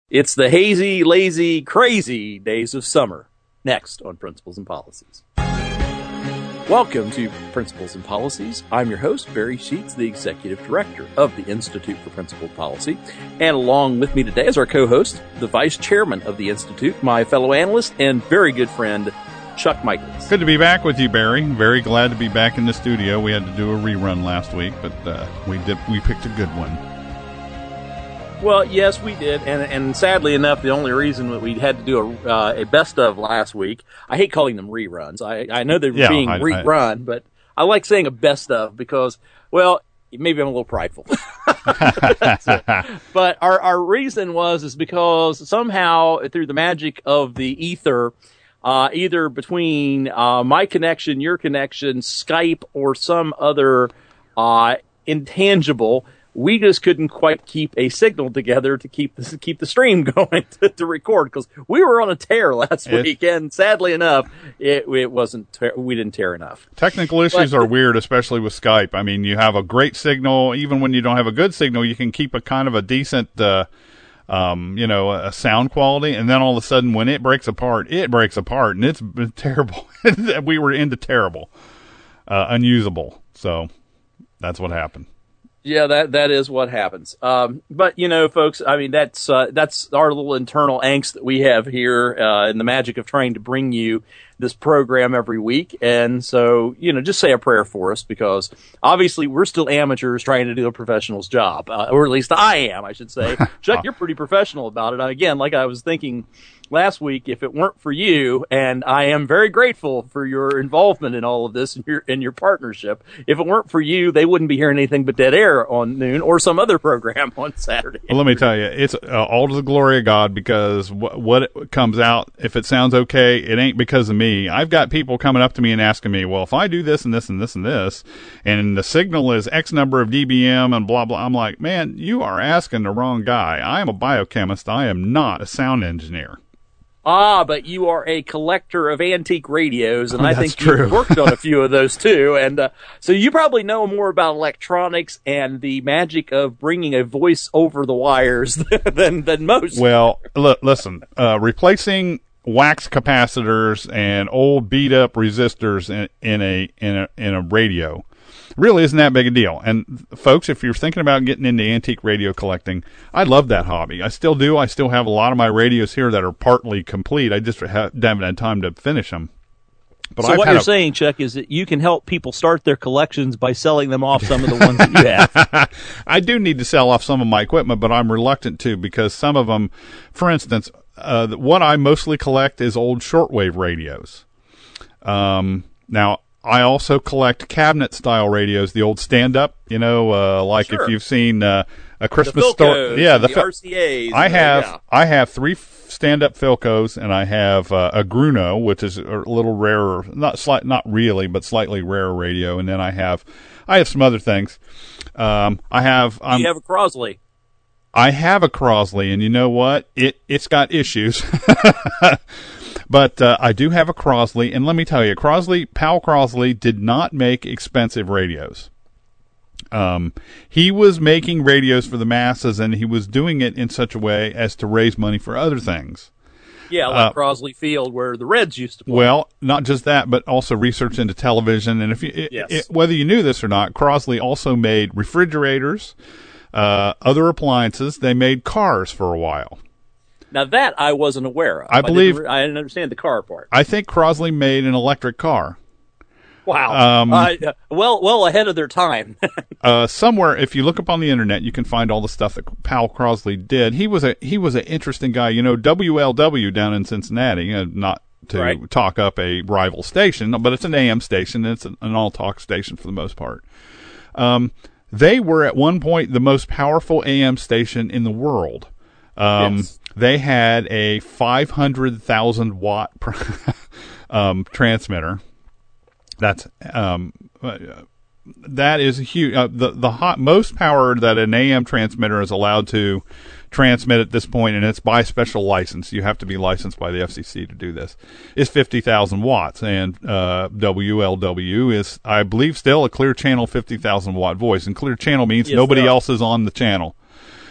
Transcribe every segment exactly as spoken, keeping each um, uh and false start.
It's the hazy, lazy, crazy days of summer. Next on Principles and Policies. Welcome to Principles and Policies. I'm your host, Barry Sheets, the Executive Director of the Institute for Principled Policy. And along with me today is our co-host, the Vice Chairman of the Institute, my fellow analyst and very good friend, Chuck Michaels. Good to be back with you, Barry. Very glad to be back in the studio. We had to do a rerun last week, but uh, we did. We picked a good one. Well, yes, we did, and and sadly enough, the only reason that we had to do a uh, a best of last week, I hate calling them reruns. I I know they're yeah, being I, rerun, I, but I like saying a best of because, well, maybe I'm a little prideful. But our our reason was is because somehow through the magic of the ether, uh, either between uh, my connection, your connection, Skype, or some other uh, intangible, we just couldn't quite keep a signal together to keep the, keep the stream going to, to record because we were on a tear last it, week, and sadly enough, it, it wasn't ter- we didn't tear enough. Technical issues but, are weird, especially with Skype. I mean, you have a great signal, even when you don't have a good signal, you can keep a kind of a decent, uh, um, you know, a sound quality, and then all of a sudden, when it breaks apart, it breaks apart, and it's been terrible. We were into terrible, uh, unusable. So that's what happened. Yeah, that that is what happens. Um, but you know, folks, I mean, that's uh, that's our little internal angst that we have here, uh, and the magic of trying to bring you this program every week. And so, you know, just say a prayer for us because obviously we're still amateurs trying to do a professional's job, uh, or at least I am, I should say. Chuck, you're pretty professional about it. Again, like I was thinking last week, if it weren't for you, and I am very grateful for your involvement in all of this and your in your partnership, if it weren't for you, they wouldn't be hearing anything but Dead Air on noon or some other program on Saturday. Well, let me tell you, it's uh, all to the glory of God because wh- what comes out, if it sounds okay, it ain't because of me. I've got people coming up to me and asking me, well, if I do this and this and this and this, and the signal is X number of D B M and blah, blah, I'm like, man, you are asking the wrong guy. I am a biochemist. I am not a sound engineer. Ah, but you are a collector of antique radios, and I That's think true. you've worked on a few of those too. And uh, so you probably know more about electronics and the magic of bringing a voice over the wires than than most. Well, look, listen, uh, replacing wax capacitors and old beat up resistors in, in a in a in a radio really isn't that big a deal. And folks, if you're thinking about getting into antique radio collecting, I love that hobby. I still do. I still have a lot of my radios here that are partly complete. I just haven't had time to finish them. But so I've what had you're a, saying, Chuck, is that you can help people start their collections by selling them off some of the ones that you have. I do need to sell off some of my equipment, but I'm reluctant to because some of them, for instance, uh, what I mostly collect is old shortwave radios. Um, now, I also collect cabinet-style radios, the old stand-up, you know, uh, like sure. if you've seen uh, a Christmas the story. Yeah, the, the the R C As. I have yeah. I have three stand-up Philcos, and I have uh, a Gruno, which is a little rarer, not slight, not really, but slightly rarer radio, and then I have I have some other things. Um, I have. Um, you have a Crosley. I have a Crosley, and you know what? It it's got issues. But uh, I do have a Crosley, and let me tell you, Crosley, Powell Crosley did not make expensive radios. Um, he was making radios for the masses, and he was doing it in such a way as to raise money for other things. Yeah, like uh, Crosley Field, where the Reds used to play. Well, not just that, but also research into television. And if you, it, yes. it, whether you knew this or not, Crosley also made refrigerators, uh, other appliances. They made cars for a while. Now that I wasn't aware of. I believe I didn't, I didn't understand the car part. I think Crosley made an electric car. Wow. Um, uh, well, well ahead of their time. uh, somewhere, if you look up on the internet, you can find all the stuff that Powell Crosley did. He was a he was an interesting guy. You know, W L W down in Cincinnati, uh, not to right. talk up a rival station, but it's an A M station. And it's an, an all talk station for the most part. Um, they were at one point the most powerful A M station in the world. Um, yes. They had a five hundred thousand watt um, transmitter. That's um, uh, that is huge. Uh, the the hot, most power that an A M transmitter is allowed to transmit at this point, and it's by special license. You have to be licensed by the F C C to do this. Is fifty thousand watts, and uh, W L W is, I believe, still a clear channel fifty thousand watt voice. And clear channel means yes, nobody no. else is on the channel.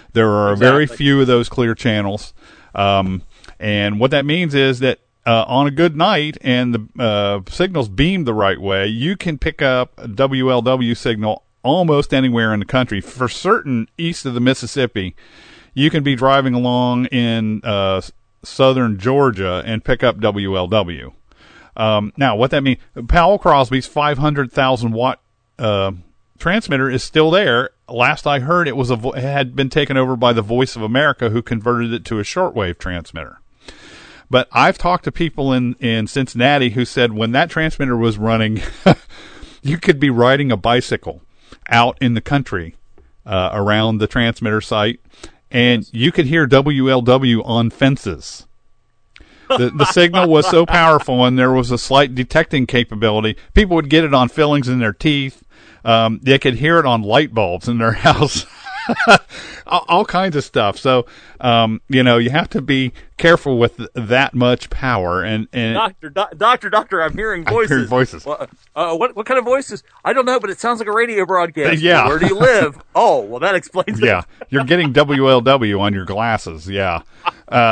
There are Exactly. very few of those clear channels. Um, and what that means is that uh, on a good night and the uh, signal's beamed the right way, you can pick up a W L W signal almost anywhere in the country. For certain, east of the Mississippi, you can be driving along in uh, southern Georgia and pick up W L W. Um, now, what that means, Powell Crosby's five hundred thousand watt uh, transmitter is still there. Last I heard, it was a vo- it had been taken over by the Voice of America, who converted it to a shortwave transmitter. But I've talked to people in, in Cincinnati who said when that transmitter was running, you could be riding a bicycle out in the country uh, around the transmitter site, and yes. you could hear W L W on fences. The, the signal was so powerful, and there was a slight detecting capability. People would get it on fillings in their teeth. Um, they could hear it on light bulbs in their house. all, all kinds of stuff. So, um, you know, you have to be careful with th- that much power. And, and doctor, do- doctor, doctor, I'm hearing voices. I'm hearing voices. Well, uh, what what kind of voices? I don't know, but it sounds like a radio broadcast. Yeah. Where do you live? Oh, well, that explains it. Yeah, you're getting W L W on your glasses. Yeah. Uh,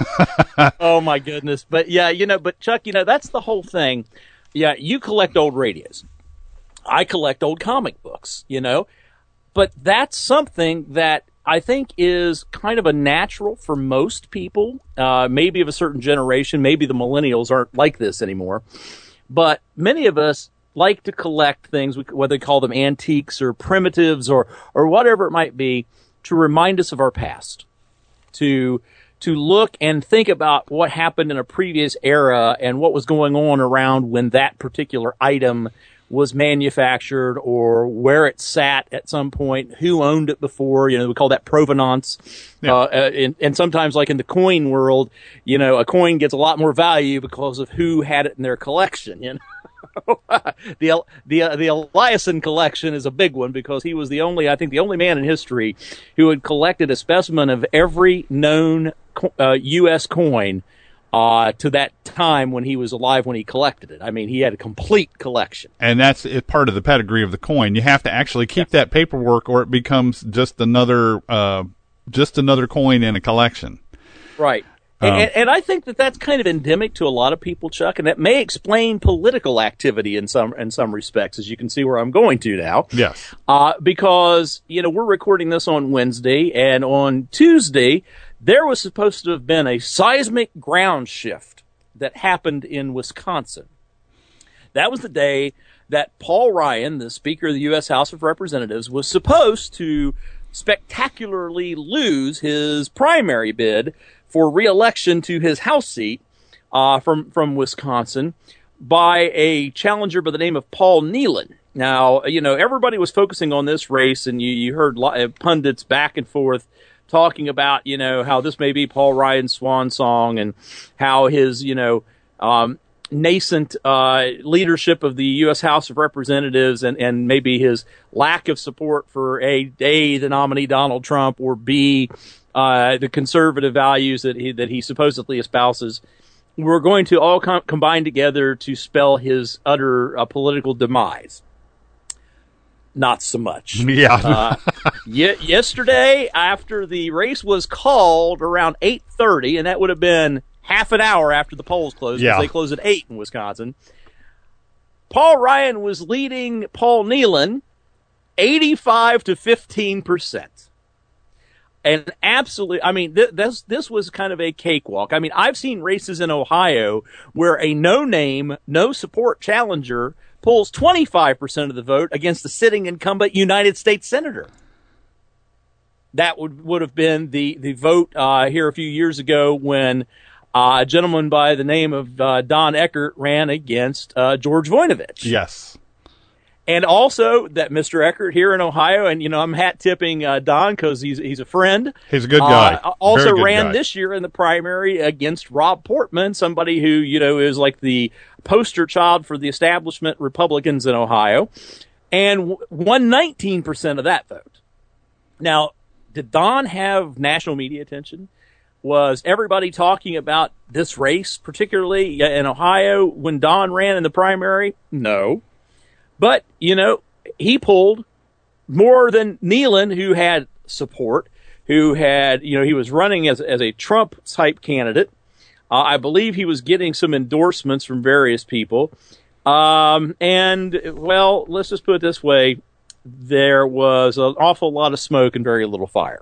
oh my goodness. But yeah, you know, but Chuck, you know, that's the whole thing. Yeah, you collect old radios. I collect old comic books, you know, but that's something that I think is kind of a natural for most people, uh, maybe of a certain generation. Maybe the millennials aren't like this anymore, but many of us like to collect things, whether they call them antiques or primitives or, or whatever it might be, to remind us of our past, to to look and think about what happened in a previous era and what was going on around when that particular item was manufactured or where it sat at some point, who owned it before. You know, we call that provenance. Yeah. Uh, and, and sometimes, like in the coin world, you know, a coin gets a lot more value because of who had it in their collection, you know. the the uh, the Eliasson collection is a big one because he was the only, I think, the only man in history who had collected a specimen of every known uh, U S coin uh, to that time when he was alive when he collected it. I mean, he had a complete collection. And that's it, part of the pedigree of the coin. You have to actually keep yeah. that paperwork, or it becomes just another uh, just another coin in a collection. Right. Um, and, and I think that that's kind of endemic to a lot of people, Chuck, and that may explain political activity in some in some respects, as you can see where I'm going to now. Yes. Uh, because, you know, we're recording this on Wednesday, and on Tuesday, there was supposed to have been a seismic ground shift that happened in Wisconsin. That was the day that Paul Ryan, the Speaker of the U S House of Representatives, was supposed to spectacularly lose his primary bid for re-election to his House seat uh, from from Wisconsin by a challenger by the name of Paul Nehlen. Now, you know, everybody was focusing on this race, and you, you heard pundits back and forth talking about, you know, how this may be Paul Ryan's swan song and how his, you know, um, nascent uh, leadership of the U S House of Representatives and, and maybe his lack of support for A, A, the nominee Donald Trump, or B, uh, the conservative values that he, that he supposedly espouses, were going to all com- combine together to spell his utter uh, political demise. Not so much. Yeah. uh, y- yesterday, after the race was called around eight thirty, and that would have been half an hour after the polls closed, because yeah. they close at eight in Wisconsin, Paul Ryan was leading Paul Nehlen eighty-five to fifteen percent. And absolutely, I mean, th- this this was kind of a cakewalk. I mean, I've seen races in Ohio where a no-name, no-support challenger pulls twenty-five percent of the vote against the sitting incumbent United States Senator. That would, would have been the, the vote uh, here a few years ago when uh, a gentleman by the name of uh, Don Eckert ran against uh, George Voinovich. Yes. And also that Mister Eckert here in Ohio, and, you know, I'm hat-tipping uh, Don because he's he's a friend. He's a good guy. Uh, also good ran guy. this year in the primary against Rob Portman, somebody who, you know, is like the poster child for the establishment Republicans in Ohio, and w- won nineteen percent of that vote. Now, did Don have national media attention? Was everybody talking about this race, particularly in Ohio, when Don ran in the primary? No. But, you know, he pulled more than Nehlen, who had support, who had, you know, he was running as as a Trump-type candidate. Uh, I believe he was getting some endorsements from various people. Um, and, well, let's just put it this way. There was an awful lot of smoke and very little fire.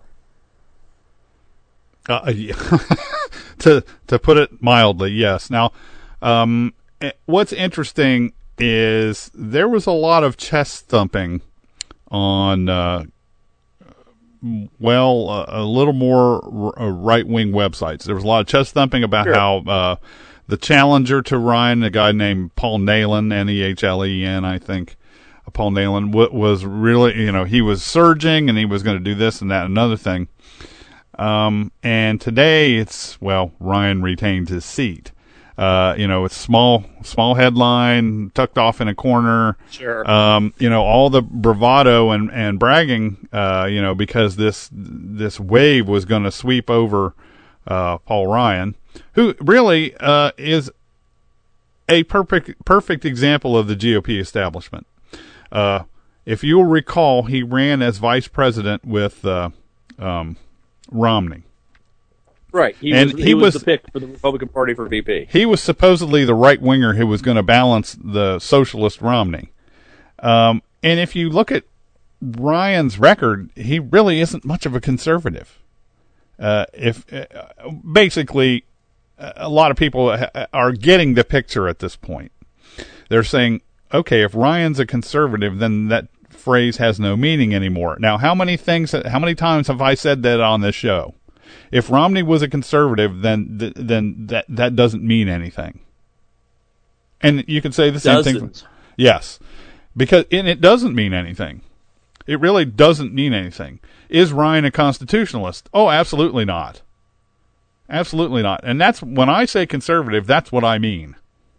Uh, yeah. to to put it mildly, yes. Now, um, what's interesting is there was a lot of chest thumping on, uh, well, uh, a little more r- right-wing websites. There was a lot of chest thumping about sure. how uh, the challenger to Ryan, a guy named Paul Nehlen, N E H L E N, I think, uh, Paul Nehlen, w- was really, you know, he was surging and he was going to do this and that and another thing. Um, and today it's, well, Ryan retained his seat. Uh, you know, it's small, small headline tucked off in a corner. Sure. Um, you know, all the bravado and, and bragging, uh, you know, because this, this wave was going to sweep over, uh, Paul Ryan, who really, uh, is a perfect, perfect example of the G O P establishment. Uh, if you'll recall, he ran as vice president with, uh, um, Romney. Right. He and was, he, he was, was the pick for the Republican Party for V P. He was supposedly the right winger who was going to balance the socialist Romney. Um, and if you look at Ryan's record, he really isn't much of a conservative. Uh, if uh, basically, a lot of people are getting the picture at this point. They're saying, okay, if Ryan's a conservative, then that phrase has no meaning anymore. Now, how many things, how many times have I said that on this show? If Romney was a conservative, then th- then that that doesn't mean anything. And you could say the same Dozens. thing. For, yes, because and it doesn't mean anything. It really doesn't mean anything. Is Ryan a constitutionalist? Oh, absolutely not. Absolutely not. And that's when I say conservative, that's what I mean.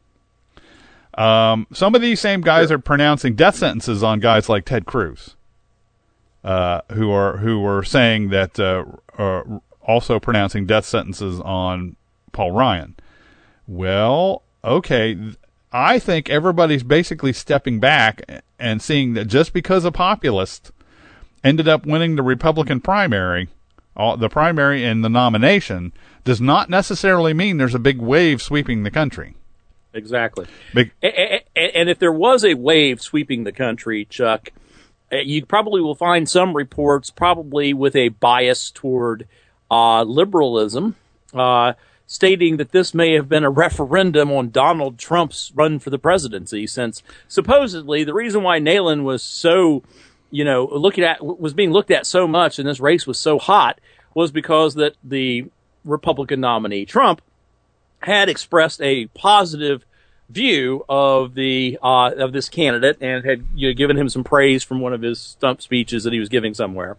Um, some of these same guys sure. are pronouncing death sentences on guys like Ted Cruz, uh, who are who are saying that, uh, are also pronouncing death sentences on Paul Ryan. Well, okay, I think everybody's basically stepping back and seeing that just because a populist ended up winning the Republican primary, all, the primary and the nomination, does not necessarily mean there's a big wave sweeping the country. Exactly. Big, and, and if there was a wave sweeping the country, Chuck, you probably will find some reports probably with a bias toward uh, liberalism, uh, stating that this may have been a referendum on Donald Trump's run for the presidency, since supposedly the reason why Nehlen was so, you know, looking at was being looked at so much and this race was so hot was because that the Republican nominee Trump had expressed a positive view of the uh, of this candidate and had you know, given him some praise from one of his stump speeches that he was giving somewhere,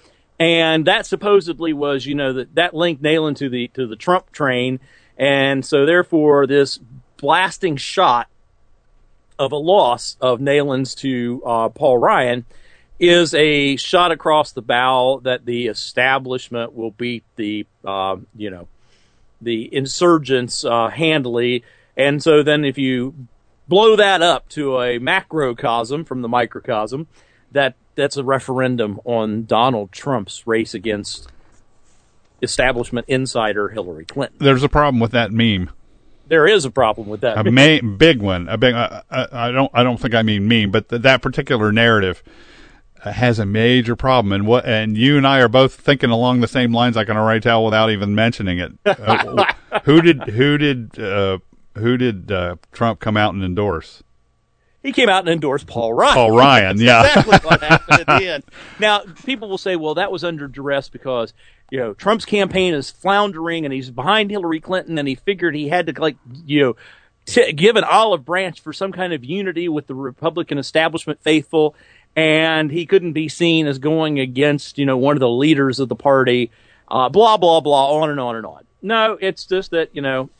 and that supposedly was you know that that linked Nehlen to the to the Trump train, and so therefore this blasting shot of a loss of Nehlen's to uh, Paul Ryan is a shot across the bow that the establishment will beat the uh, you know. the insurgents uh, handily. And so then if you blow that up to a macrocosm from the microcosm, that that's a referendum on Donald Trump's race against establishment insider Hillary Clinton. There's a problem with that meme. There is a problem with that. A ma- big one. A big. Uh, I don't. I don't think I mean meme, but th- that particular narrative has a major problem, and what and you and I are both thinking along the same lines. I can already tell without even mentioning it. Uh, who did who did uh, who did uh, Trump come out and endorse? He came out and endorsed Paul Ryan. Paul Ryan, That's yeah, exactly what happened at the end. Now, people will say, "Well, that was under duress because you know Trump's campaign is floundering and he's behind Hillary Clinton, and he figured he had to like you know t- give an olive branch for some kind of unity with the Republican establishment faithful." And he couldn't be seen as going against, you know, one of the leaders of the party, uh, blah, blah, blah, on and on and on. No, it's just that, you know,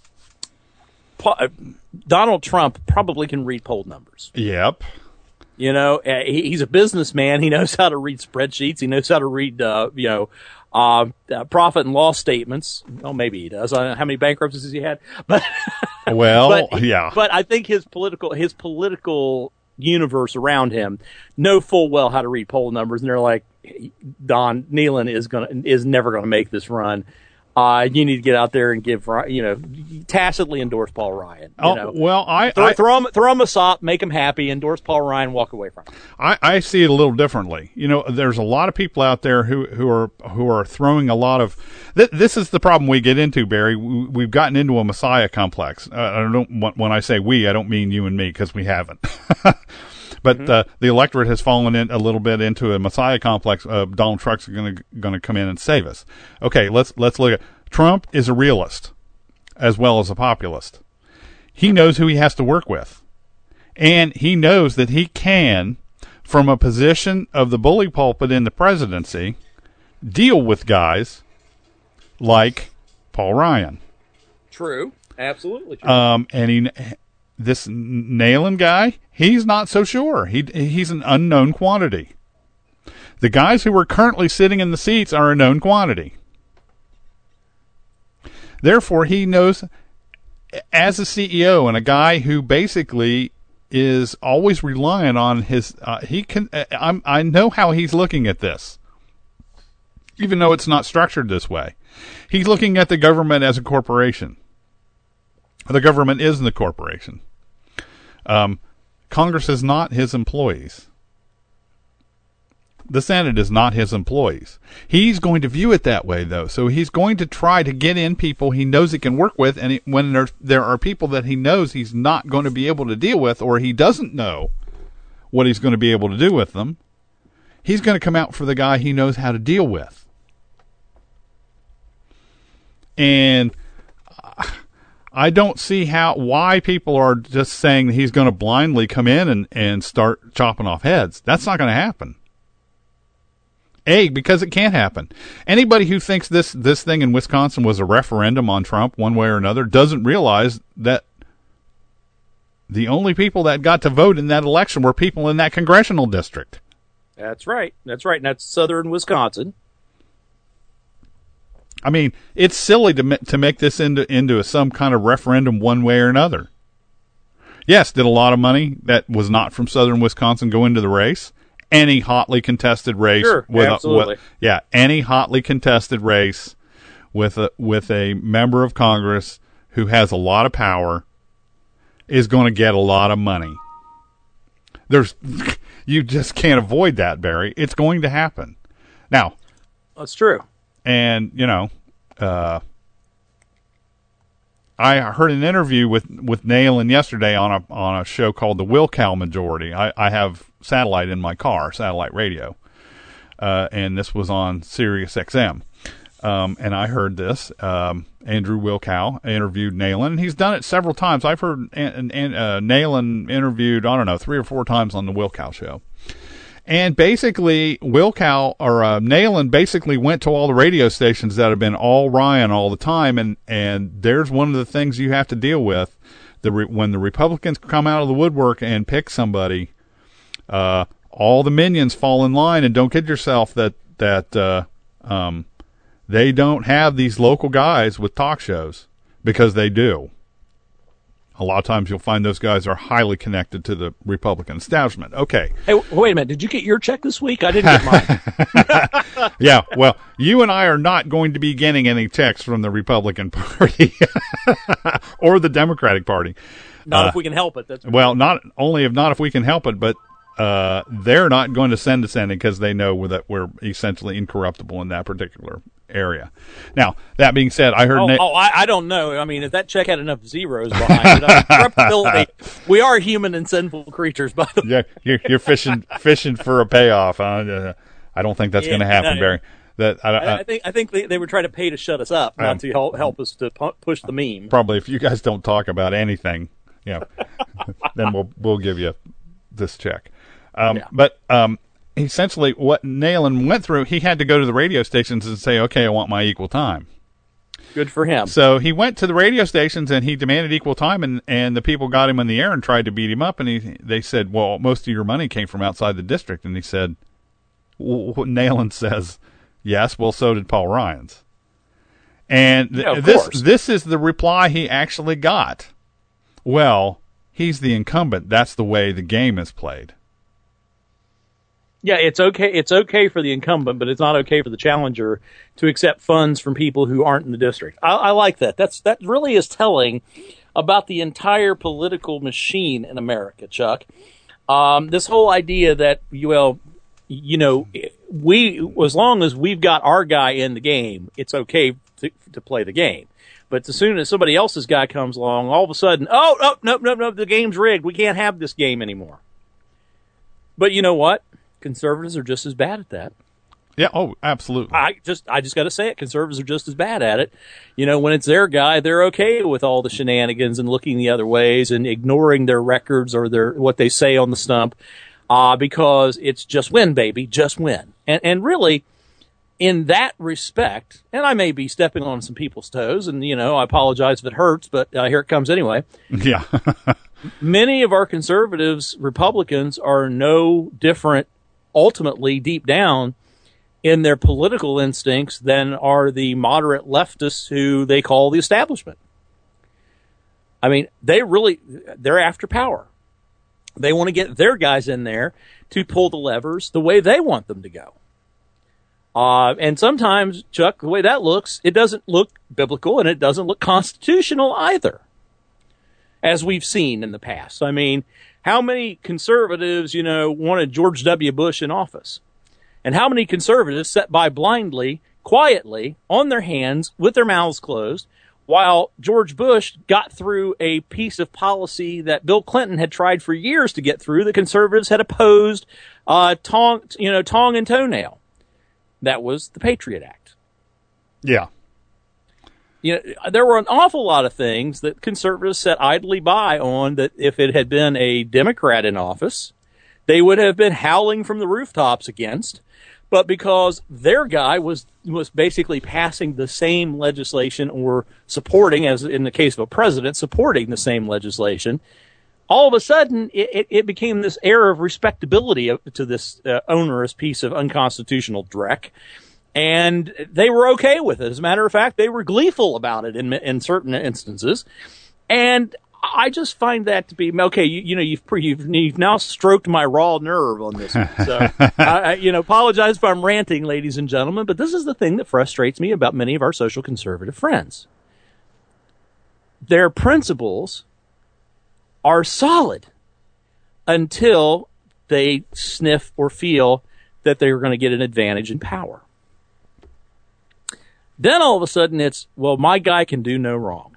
pa- Donald Trump probably can read poll numbers. Yep. You know, uh, he, he's a businessman. He knows how to read spreadsheets. He knows how to read, uh, you know, uh, uh, profit and loss statements. Well, maybe he does. I don't know how many bankruptcies has he had. But well, but, yeah. But I think his political his political universe around him know full well how to read poll numbers, and they're like, Don Nehlen is gonna is never going to make this run. Uh, you need to get out there and give, you know, tacitly endorse Paul Ryan. You oh, know. well, I throw, I, throw him throw him a sop, make him happy, endorse Paul Ryan, walk away from him. I, I see it a little differently. You know, there's a lot of people out there who, who are who are throwing a lot of. Th- this is the problem we get into, Barry. We, we've gotten into a Messiah complex. Uh, I don't when I say we, I don't mean you and me, because we haven't. But mm-hmm. uh, the electorate has fallen in a little bit into a Messiah complex. Uh, Donald Trump's going to going to come in and save us. Okay, let's let's look at Trump is a realist as well as a populist. He knows who he has to work with, and he knows that he can, from a position of the bully pulpit in the presidency, deal with guys like Paul Ryan. True, absolutely true. Um, and he. This Nehlen guy, he's not so sure. He he's an unknown quantity. The guys who are currently sitting in the seats are a known quantity. Therefore, he knows, as a C E O and a guy who basically is always reliant on his. Uh, he can. I'm, I know how he's looking at this, even though it's not structured this way. He's looking at the government as a corporation. The government is the corporation. Um, Congress is not his employees. The Senate is not his employees. He's going to view it that way, though. So he's going to try to get in people he knows he can work with, and he, when there, there are people that he knows he's not going to be able to deal with, or he doesn't know what he's going to be able to do with them, he's going to come out for the guy he knows how to deal with. And I don't see how why people are just saying that he's going to blindly come in and, and start chopping off heads. That's not going to happen. A, because it can't happen. Anybody who thinks this, this thing in Wisconsin was a referendum on Trump one way or another doesn't realize that the only people that got to vote in that election were people in that congressional district. That's right. That's right. And that's southern Wisconsin. I mean, it's silly to to make this into into a, some kind of referendum one way or another. Yes, did a lot of money that was not from southern Wisconsin go into the race? Any hotly contested race, sure, with absolutely. A, with, yeah, any hotly contested race with a with a member of Congress who has a lot of power is going to get a lot of money. There's, you just can't avoid that, Barry. It's going to happen. Now, that's true. And, you know, uh, I heard an interview with, with Nehlen yesterday on a on a show called The Wilkow Majority. I, I have satellite in my car, satellite radio, uh, and this was on Sirius X M. Um, and I heard this. Um, Andrew Wilkow interviewed Nehlen, and he's done it several times. I've heard and, and, uh, Nehlen interviewed, I don't know, three or four times on The Wilkow Show. And basically, Wilkow, or uh, Nehlen basically went to all the radio stations that have been all Ryan all the time, and, and there's one of the things you have to deal with. The re- when the Republicans come out of the woodwork and pick somebody, uh, all the minions fall in line, and don't kid yourself that, that uh, um, they don't have these local guys with talk shows, because they do. A lot of times you'll find those guys are highly connected to the Republican establishment. Okay. Hey, wait a minute. Did you get your check this week? I didn't get mine. Yeah, well, you and I are not going to be getting any checks from the Republican Party or the Democratic Party. Not uh, if we can help it. That's well, not only if not if we can help it, but uh, they're not going to send us any because they know that we're essentially incorruptible in that particular area. Now, that being said, I heard... Oh, Na- oh I, I don't know. I mean, if that check had enough zeros behind it, I mean, corruptibility, we are human and sinful creatures, by the way. Yeah, you're, you're fishing fishing for a payoff. Huh? I don't think that's yeah, going to happen, no, Barry. That I, I, I think I think they, they were trying to pay to shut us up, not um, to help, help us to pu- push the meme. Probably, if you guys don't talk about anything, yeah, then we'll we'll give you this check. Um, yeah. But um, essentially, what Nehlen went through, he had to go to the radio stations and say, "Okay, I want my equal time." Good for him. So he went to the radio stations and he demanded equal time, and, and the people got him in the air and tried to beat him up. And he they said, "Well, most of your money came from outside the district." And he said, well, Nehlen says, "Yes, well, so did Paul Ryan's." And th- yeah, this course. this is the reply he actually got. Well, he's the incumbent. That's the way the game is played. Yeah, it's okay. It's okay for the incumbent, but it's not okay for the challenger to accept funds from people who aren't in the district. I, I like that. That's that really is telling about the entire political machine in America, Chuck. Um, this whole idea that, well, you know, we, as long as we've got our guy in the game, it's okay to, to play the game. But as soon as somebody else's guy comes along, all of a sudden, oh, oh, no, no, no, the game's rigged. We can't have this game anymore. But you know what? Conservatives are just as bad at that. Yeah. Oh, absolutely. I just, I just got to say it. Conservatives are just as bad at it. You know, when it's their guy, they're okay with all the shenanigans and looking the other ways and ignoring their records or their what they say on the stump, uh, because it's just win, baby, just win. And and really, in that respect, and I may be stepping on some people's toes, and you know, I apologize if it hurts, but uh, here it comes anyway. Yeah. Many of our conservatives, Republicans, are no different, ultimately, deep down, in their political instincts than are the moderate leftists who they call the establishment. I mean, they really, they're after power. They want to get their guys in there to pull the levers the way they want them to go. Uh, and sometimes, Chuck, the way that looks, it doesn't look biblical and it doesn't look constitutional either, as we've seen in the past. I mean, how many conservatives, you know, wanted George W. Bush in office? And how many conservatives sat by blindly, quietly, on their hands, with their mouths closed, while George Bush got through a piece of policy that Bill Clinton had tried for years to get through, the conservatives had opposed, uh, tong, you know, tongue and toenail. That was the Patriot Act. Yeah. You know, there were an awful lot of things that conservatives sat idly by on that if it had been a Democrat in office, they would have been howling from the rooftops against. But because their guy was was basically passing the same legislation or supporting, as in the case of a president, supporting the same legislation, all of a sudden it, it, it became this air of respectability to this uh, onerous piece of unconstitutional dreck. And they were okay with it. As a matter of fact, they were gleeful about it in in certain instances. And I just find that to be okay. You, you know, you've, you've you've now stroked my raw nerve on this one. So, I, I, you know, apologize if I'm ranting, ladies and gentlemen. But this is the thing that frustrates me about many of our social conservative friends. Their principles are solid until they sniff or feel that they're going to get an advantage in power. Then all of a sudden, it's well, my guy can do no wrong.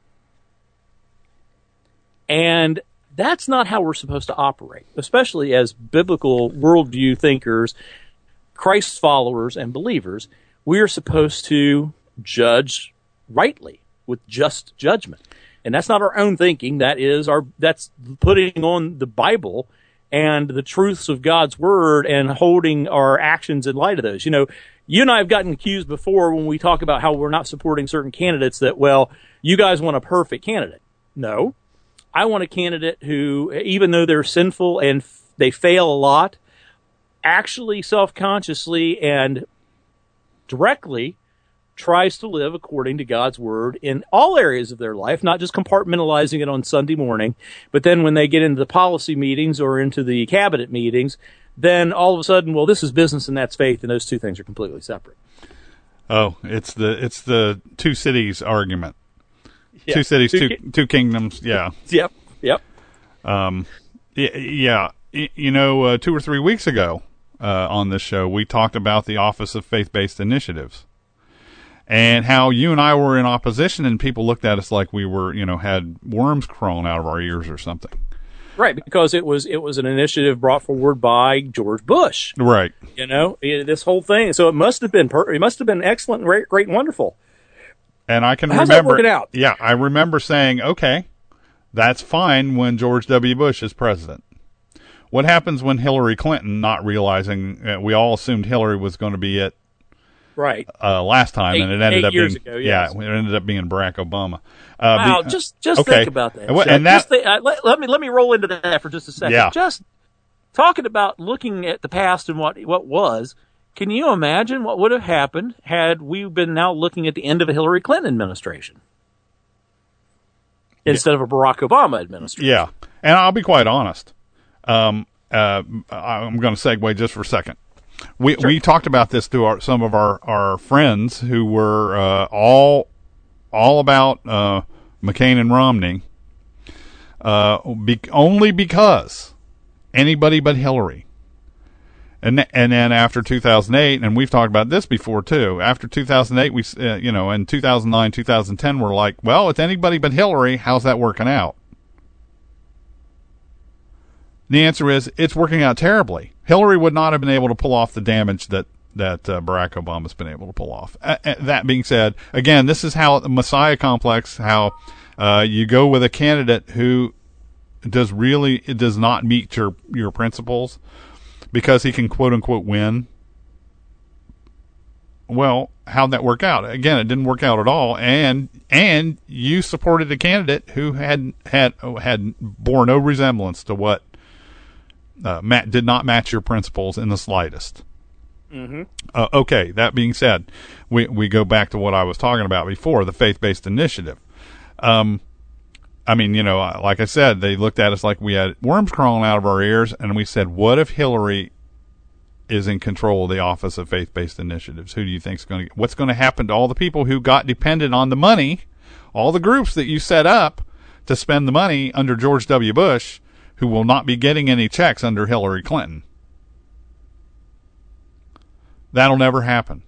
And that's not how we're supposed to operate, especially as biblical worldview thinkers, Christ followers, and believers. We are supposed to judge rightly with just judgment. And that's not our own thinking. That is our, that's putting on the Bible and the truths of God's word and holding our actions in light of those. You know, you and I have gotten accused before when we talk about how we're not supporting certain candidates that, well, you guys want a perfect candidate. No. I want a candidate who, even though they're sinful and f- they fail a lot, actually self-consciously and directly tries to live according to God's word in all areas of their life, not just compartmentalizing it on Sunday morning, but then when they get into the policy meetings or into the cabinet meetings, then all of a sudden, well, this is business and that's faith, and those two things are completely separate. Oh, it's the it's the two cities argument. Yeah. Two cities, two, two, ki- two kingdoms. Yeah. Yep. Yep. Um, yeah. yeah. You know, uh, two or three weeks ago uh, on this show, we talked about the Office of Faith-Based Initiatives and how you and I were in opposition, and people looked at us like we were, you know, had worms crawling out of our ears or something. Right, because it was it was an initiative brought forward by George Bush. Right. You know, this whole thing. So it must have been per- it must have been excellent, great, great, and wonderful. And I can How's remember, that working out? Yeah, I remember saying, okay, that's fine when George W. Bush is president. What happens when Hillary Clinton, not realizing, uh, we all assumed Hillary was going to be it right uh, last time, eight, and it ended eight up years being, ago, yes. yeah, it ended up being Barack Obama. Uh, wow, be, just just okay. think about that. And, what, Chuck. and that just think, uh, let, let me let me roll into that for just a second. Yeah. Just talking about looking at the past and what what was. Can you imagine what would have happened had we been now looking at the end of a Hillary Clinton administration instead yeah. of a Barack Obama administration? Yeah. And I'll be quite honest. Um, uh, I'm going to segue just for a second. We sure. we talked about this to our, some of our, our friends who were uh, all all about uh, McCain and Romney, uh, be, only because anybody but Hillary. And and then after two thousand eight, and we've talked about this before too. After two thousand eight, we uh, you know, in two thousand nine, two thousand ten, we're like, well, it's anybody but Hillary. How's that working out? The answer is it's working out terribly. Hillary would not have been able to pull off the damage that that uh, Barack Obama's been able to pull off. Uh, uh, that being said, again, this is how the Messiah complex, how uh, you go with a candidate who does really it does not meet your your principles. Because he can quote unquote win. Well, how'd that work out? Again, it didn't work out at all, and and you supported a candidate who had had had bore no resemblance to what uh, Matt did not match your principles in the slightest. Mm-hmm. Uh, okay, that being said, we we go back to what I was talking about before, the faith-based initiative. Um, I mean, you know, like I said, they looked at us like we had worms crawling out of our ears, and we said, what if Hillary is in control of the Office of Faith-Based Initiatives? Who do you think is going to, what's going to happen to all the people who got dependent on the money, all the groups that you set up to spend the money under George W. Bush, who will not be getting any checks under Hillary Clinton? That'll never happen.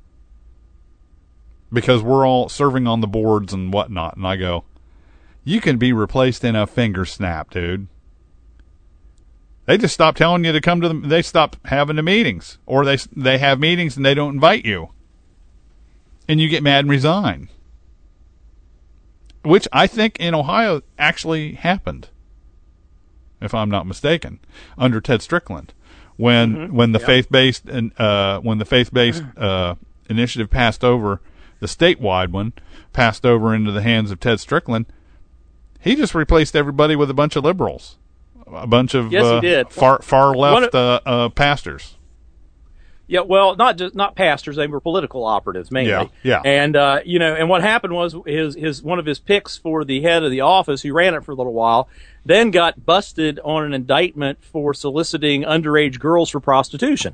Because we're all serving on the boards and whatnot, and I go, you can be replaced in a finger snap, dude. They just stop telling you to come to them. They stop having the meetings, or they they have meetings and they don't invite you, and you get mad and resign. Which I think in Ohio actually happened, if I'm not mistaken, under Ted Strickland, when mm-hmm. when the yep. faith based and uh, when the faith based uh, initiative passed over, the statewide one passed over into the hands of Ted Strickland. He just replaced everybody with a bunch of liberals, a bunch of yes, uh, he did. far far left of, uh, uh, pastors. Yeah, well, not just not pastors; they were political operatives mainly. Yeah, yeah. And uh, you know, and what happened was his his one of his picks for the head of the office, who ran it for a little while, then got busted on an indictment for soliciting underage girls for prostitution.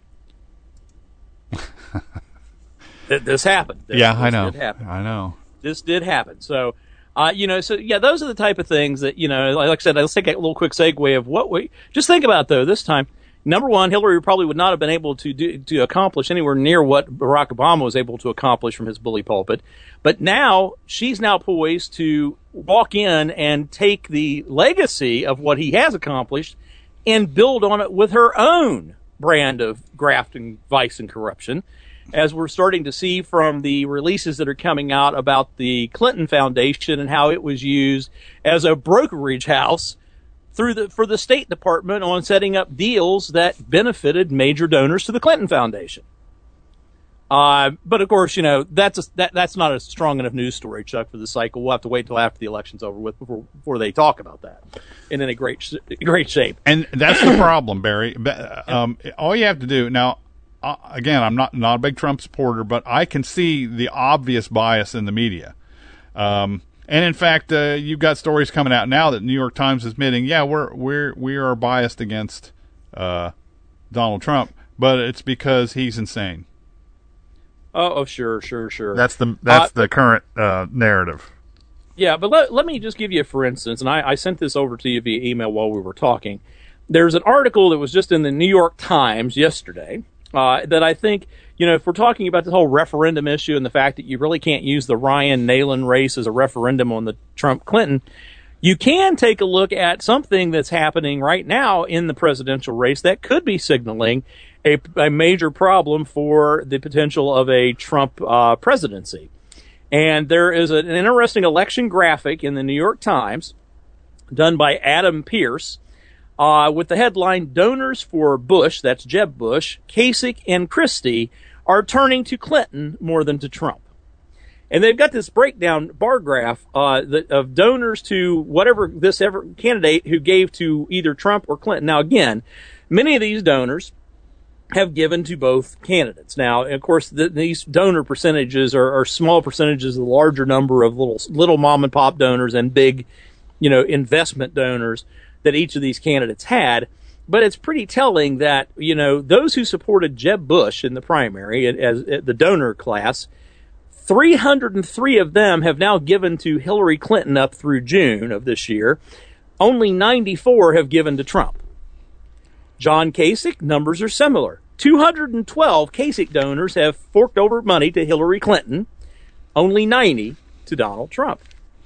This happened. This, yeah, this I know. Did happen. I know. This did happen. So. Uh, you know, so yeah, those are the type of things that, you know, like I said, let's take a little quick segue of what we, just think about though, this time, number one, Hillary probably would not have been able to do, to accomplish anywhere near what Barack Obama was able to accomplish from his bully pulpit. But now, she's now poised to walk in and take the legacy of what he has accomplished and build on it with her own brand of graft and vice and corruption. As we're starting to see from the releases that are coming out about the Clinton Foundation and how it was used as a brokerage house through the for the State Department on setting up deals that benefited major donors to the Clinton Foundation. Uh, but of course, you know, that's a, that that's not a strong enough news story, Chuck, for the cycle. We'll have to wait till after the election's over with before, before they talk about that in any great great shape. And that's the problem, Barry. Um, all you have to do now. Uh, again, I'm not not a big Trump supporter, but I can see the obvious bias in the media. Um, and in fact, uh, you've got stories coming out now that New York Times is admitting, yeah, we're we're we are biased against uh, Donald Trump, but it's because he's insane. Oh, oh, sure, sure, sure. That's the that's uh, the current uh, narrative. Yeah, but let let me just give you, for instance, and I, I sent this over to you via email while we were talking. There's an article that was just in the New York Times yesterday. Uh, that I think, you know, if we're talking about the whole referendum issue and the fact that you really can't use the Ryan-Neyland race as a referendum on the Trump-Clinton, you can take a look at something that's happening right now in the presidential race that could be signaling a, a major problem for the potential of a Trump uh, presidency. And there is an interesting election graphic in the New York Times done by Adam Pierce, Uh, with the headline, Donors for Bush, that's Jeb Bush, Kasich, and Christie are turning to Clinton more than to Trump. And they've got this breakdown bar graph uh, that, of donors to whatever this ever candidate who gave to either Trump or Clinton. Now, again, many of these donors have given to both candidates. Now, of course, the, these donor percentages are, are small percentages of the larger number of little little mom and pop donors and big you know, investment donors that each of these candidates had. But it's pretty telling that, you know, those who supported Jeb Bush in the primary as, as the donor class, three hundred three of them have now given to Hillary Clinton up through June of this year. Only ninety-four have given to Trump. John Kasich, numbers are similar. two hundred twelve Kasich donors have forked over money to Hillary Clinton. Only ninety to Donald Trump.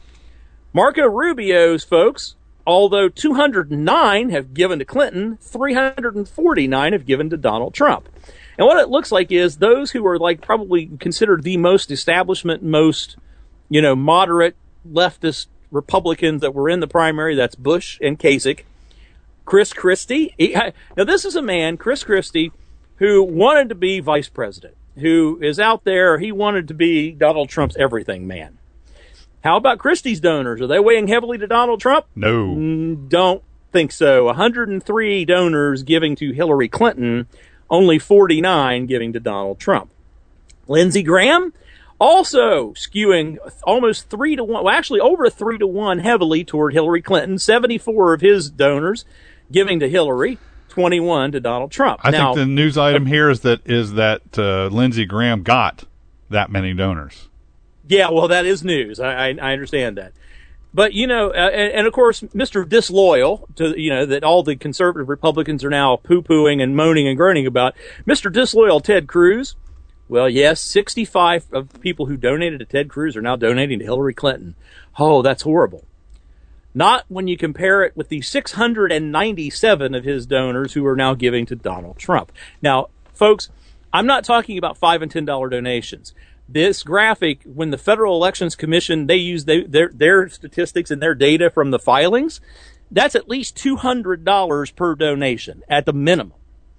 Marco Rubio's folks, although two hundred nine have given to Clinton, three hundred forty-nine have given to Donald Trump. And what it looks like is those who are like probably considered the most establishment, most, you know, moderate leftist Republicans that were in the primary, that's Bush and Kasich. Chris Christie. He, now, this is a man, Chris Christie, who wanted to be vice president, who is out there. He wanted to be Donald Trump's everything man. How about Christie's donors? Are they weighing heavily to Donald Trump? No. Mm, don't think so. one hundred three donors giving to Hillary Clinton, only forty-nine giving to Donald Trump. Lindsey Graham also skewing almost three to one, well, actually over three to one heavily toward Hillary Clinton. seventy-four of his donors giving to Hillary, twenty-one to Donald Trump. I now, think the news item here is that is that uh, Lindsey Graham got that many donors. Yeah, well, that is news. I, I, I understand that. But, you know, uh, and, and of course, Mister Disloyal, to, you know, that all the conservative Republicans are now poo-pooing and moaning and groaning about, Mister Disloyal Ted Cruz. Well, yes, sixty-five of the people who donated to Ted Cruz are now donating to Hillary Clinton. Oh, that's horrible. Not when you compare it with the six hundred ninety-seven of his donors who are now giving to Donald Trump. Now, folks, I'm not talking about five and ten dollar donations. This graphic, when the Federal Elections Commission, they use they, their their statistics and their data from the filings, that's at least two hundred dollars per donation at the minimum.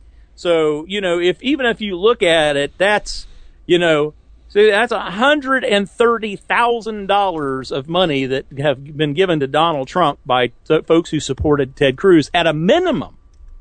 So, you know, if even if you look at it, that's, you know, so that's one hundred thirty thousand dollars of money that have been given to Donald Trump by t- folks who supported Ted Cruz at a minimum.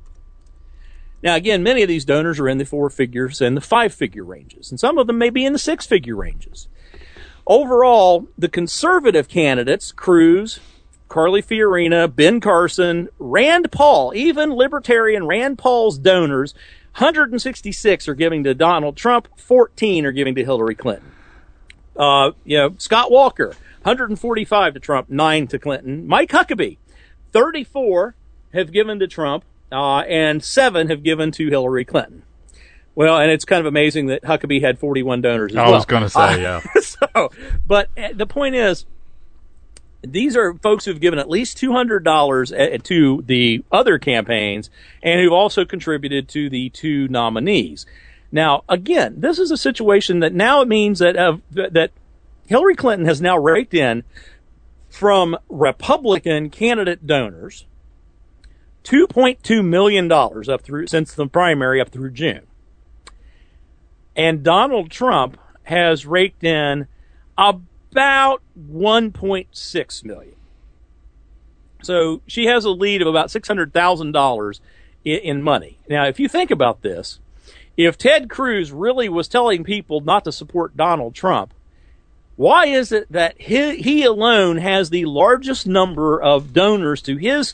Now, again, many of these donors are in the four figures and the five figure ranges, and some of them may be in the six figure ranges. Overall, the conservative candidates, Cruz, Carly Fiorina, Ben Carson, Rand Paul, even libertarian Rand Paul's donors, one hundred sixty-six are giving to Donald Trump, fourteen are giving to Hillary Clinton. Uh, you know, Scott Walker, one hundred forty-five to Trump, nine to Clinton. Mike Huckabee, thirty-four have given to Trump, uh, and seven have given to Hillary Clinton. Well, and it's kind of amazing that Huckabee had forty-one donors as I well. was going to say, uh, yeah. So, but the point is, these are folks who've given at least two hundred dollars to the other campaigns and who've also contributed to the two nominees. Now, again, this is a situation that now it means that uh, that Hillary Clinton has now raked in from Republican candidate donors two point two million dollars up through since the primary up through June. And Donald Trump has raked in about one point six million dollars. So she has a lead of about six hundred thousand dollars in, in money. Now, if you think about this, if Ted Cruz really was telling people not to support Donald Trump, why is it that he, he alone has the largest number of donors to his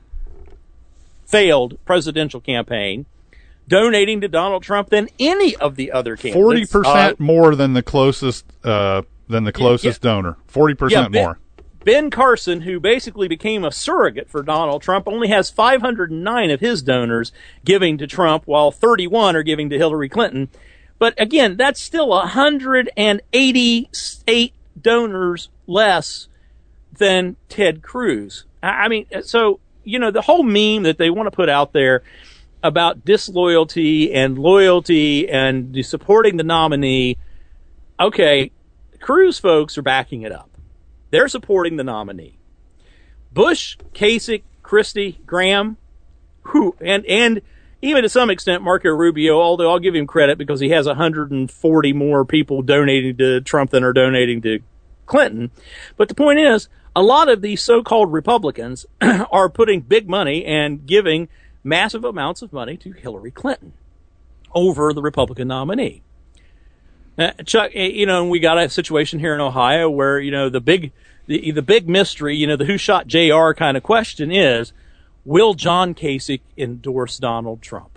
failed presidential campaign donating to Donald Trump than any of the other candidates? Forty percent uh, more than the closest uh, than the closest yeah, yeah. donor. Forty percent yeah, more. Ben Carson, who basically became a surrogate for Donald Trump, only has five hundred nine of his donors giving to Trump, while thirty-one are giving to Hillary Clinton. But again, that's still one hundred eighty-eight donors less than Ted Cruz. I mean, so, you know, the whole meme that they want to put out there about disloyalty and loyalty and supporting the nominee, okay, Cruz folks are backing it up. They're supporting the nominee. Bush, Kasich, Christie, Graham, who, and and even to some extent Marco Rubio, although I'll give him credit because he has one hundred forty more people donating to Trump than are donating to Clinton. But the point is, a lot of these so-called Republicans are putting big money and giving massive amounts of money to Hillary Clinton over the Republican nominee. Uh, Chuck, you know, we got a situation here in Ohio where, you know, the big, the, the big mystery, you know, the who shot J R kind of question is, will John Kasich endorse Donald Trump?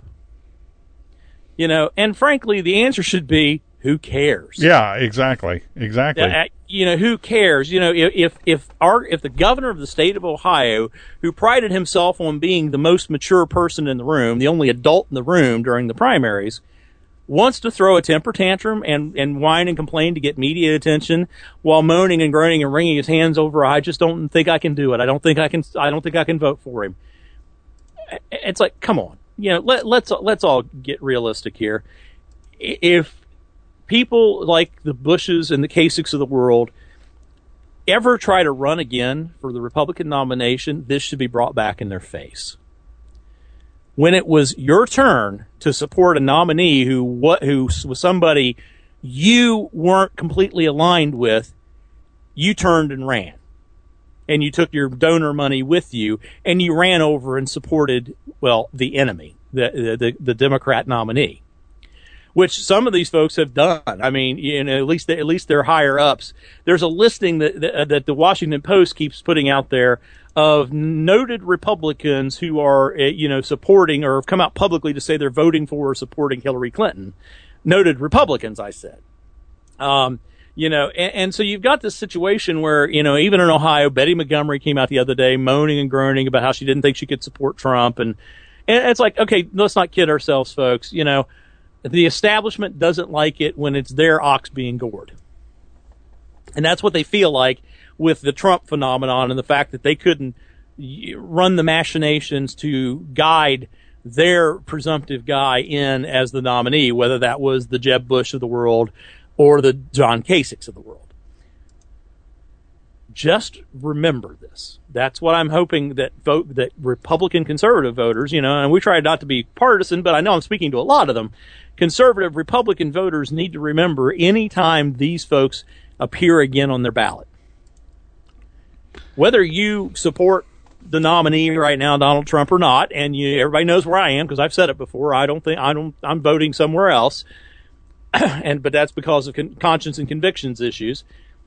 You know, and frankly, the answer should be, who cares? Yeah, exactly, exactly. Uh, you know, who cares? You know, if if our if the governor of the state of Ohio, who prided himself on being the most mature person in the room, the only adult in the room during the primaries, wants to throw a temper tantrum and, and whine and complain to get media attention while moaning and groaning and wringing his hands over, I just don't think I can do it. I don't think I can. I don't think I can vote for him. It's like, come on. You know, let, let's let's all get realistic here. If people like the Bushes and the Kasichs of the world ever try to run again for the Republican nomination, this should be brought back in their face. When it was your turn to support a nominee who what who was somebody you weren't completely aligned with, you turned and ran. And you took your donor money with you, and you ran over and supported, well, the enemy, the the, the Democrat nominee, which some of these folks have done. I mean, you know, at least at least they're higher ups. There's a listing that that, that the Washington Post keeps putting out there of noted Republicans who are, you know, supporting or have come out publicly to say they're voting for or supporting Hillary Clinton. Noted Republicans, I said. Um, You know, and, and so you've got this situation where, you know, even in Ohio, Betty Montgomery came out the other day moaning and groaning about how she didn't think she could support Trump. And, and it's like, okay, let's not kid ourselves, folks. You know, the establishment doesn't like it when it's their ox being gored. And that's what they feel like with the Trump phenomenon and the fact that they couldn't run the machinations to guide their presumptive guy in as the nominee, whether that was the Jeb Bush of the world or the John Kasichs of the world. Just remember this. That's what I'm hoping that vote that Republican conservative voters, you know, and we try not to be partisan, but I know I'm speaking to a lot of them. Conservative Republican voters need to remember anytime these folks appear again on their ballot. Whether you support the nominee right now, Donald Trump, or not, and you, everybody knows where I am because I've said it before. I don't think I don't. I'm voting somewhere else. And but that's because of con- conscience and convictions issues,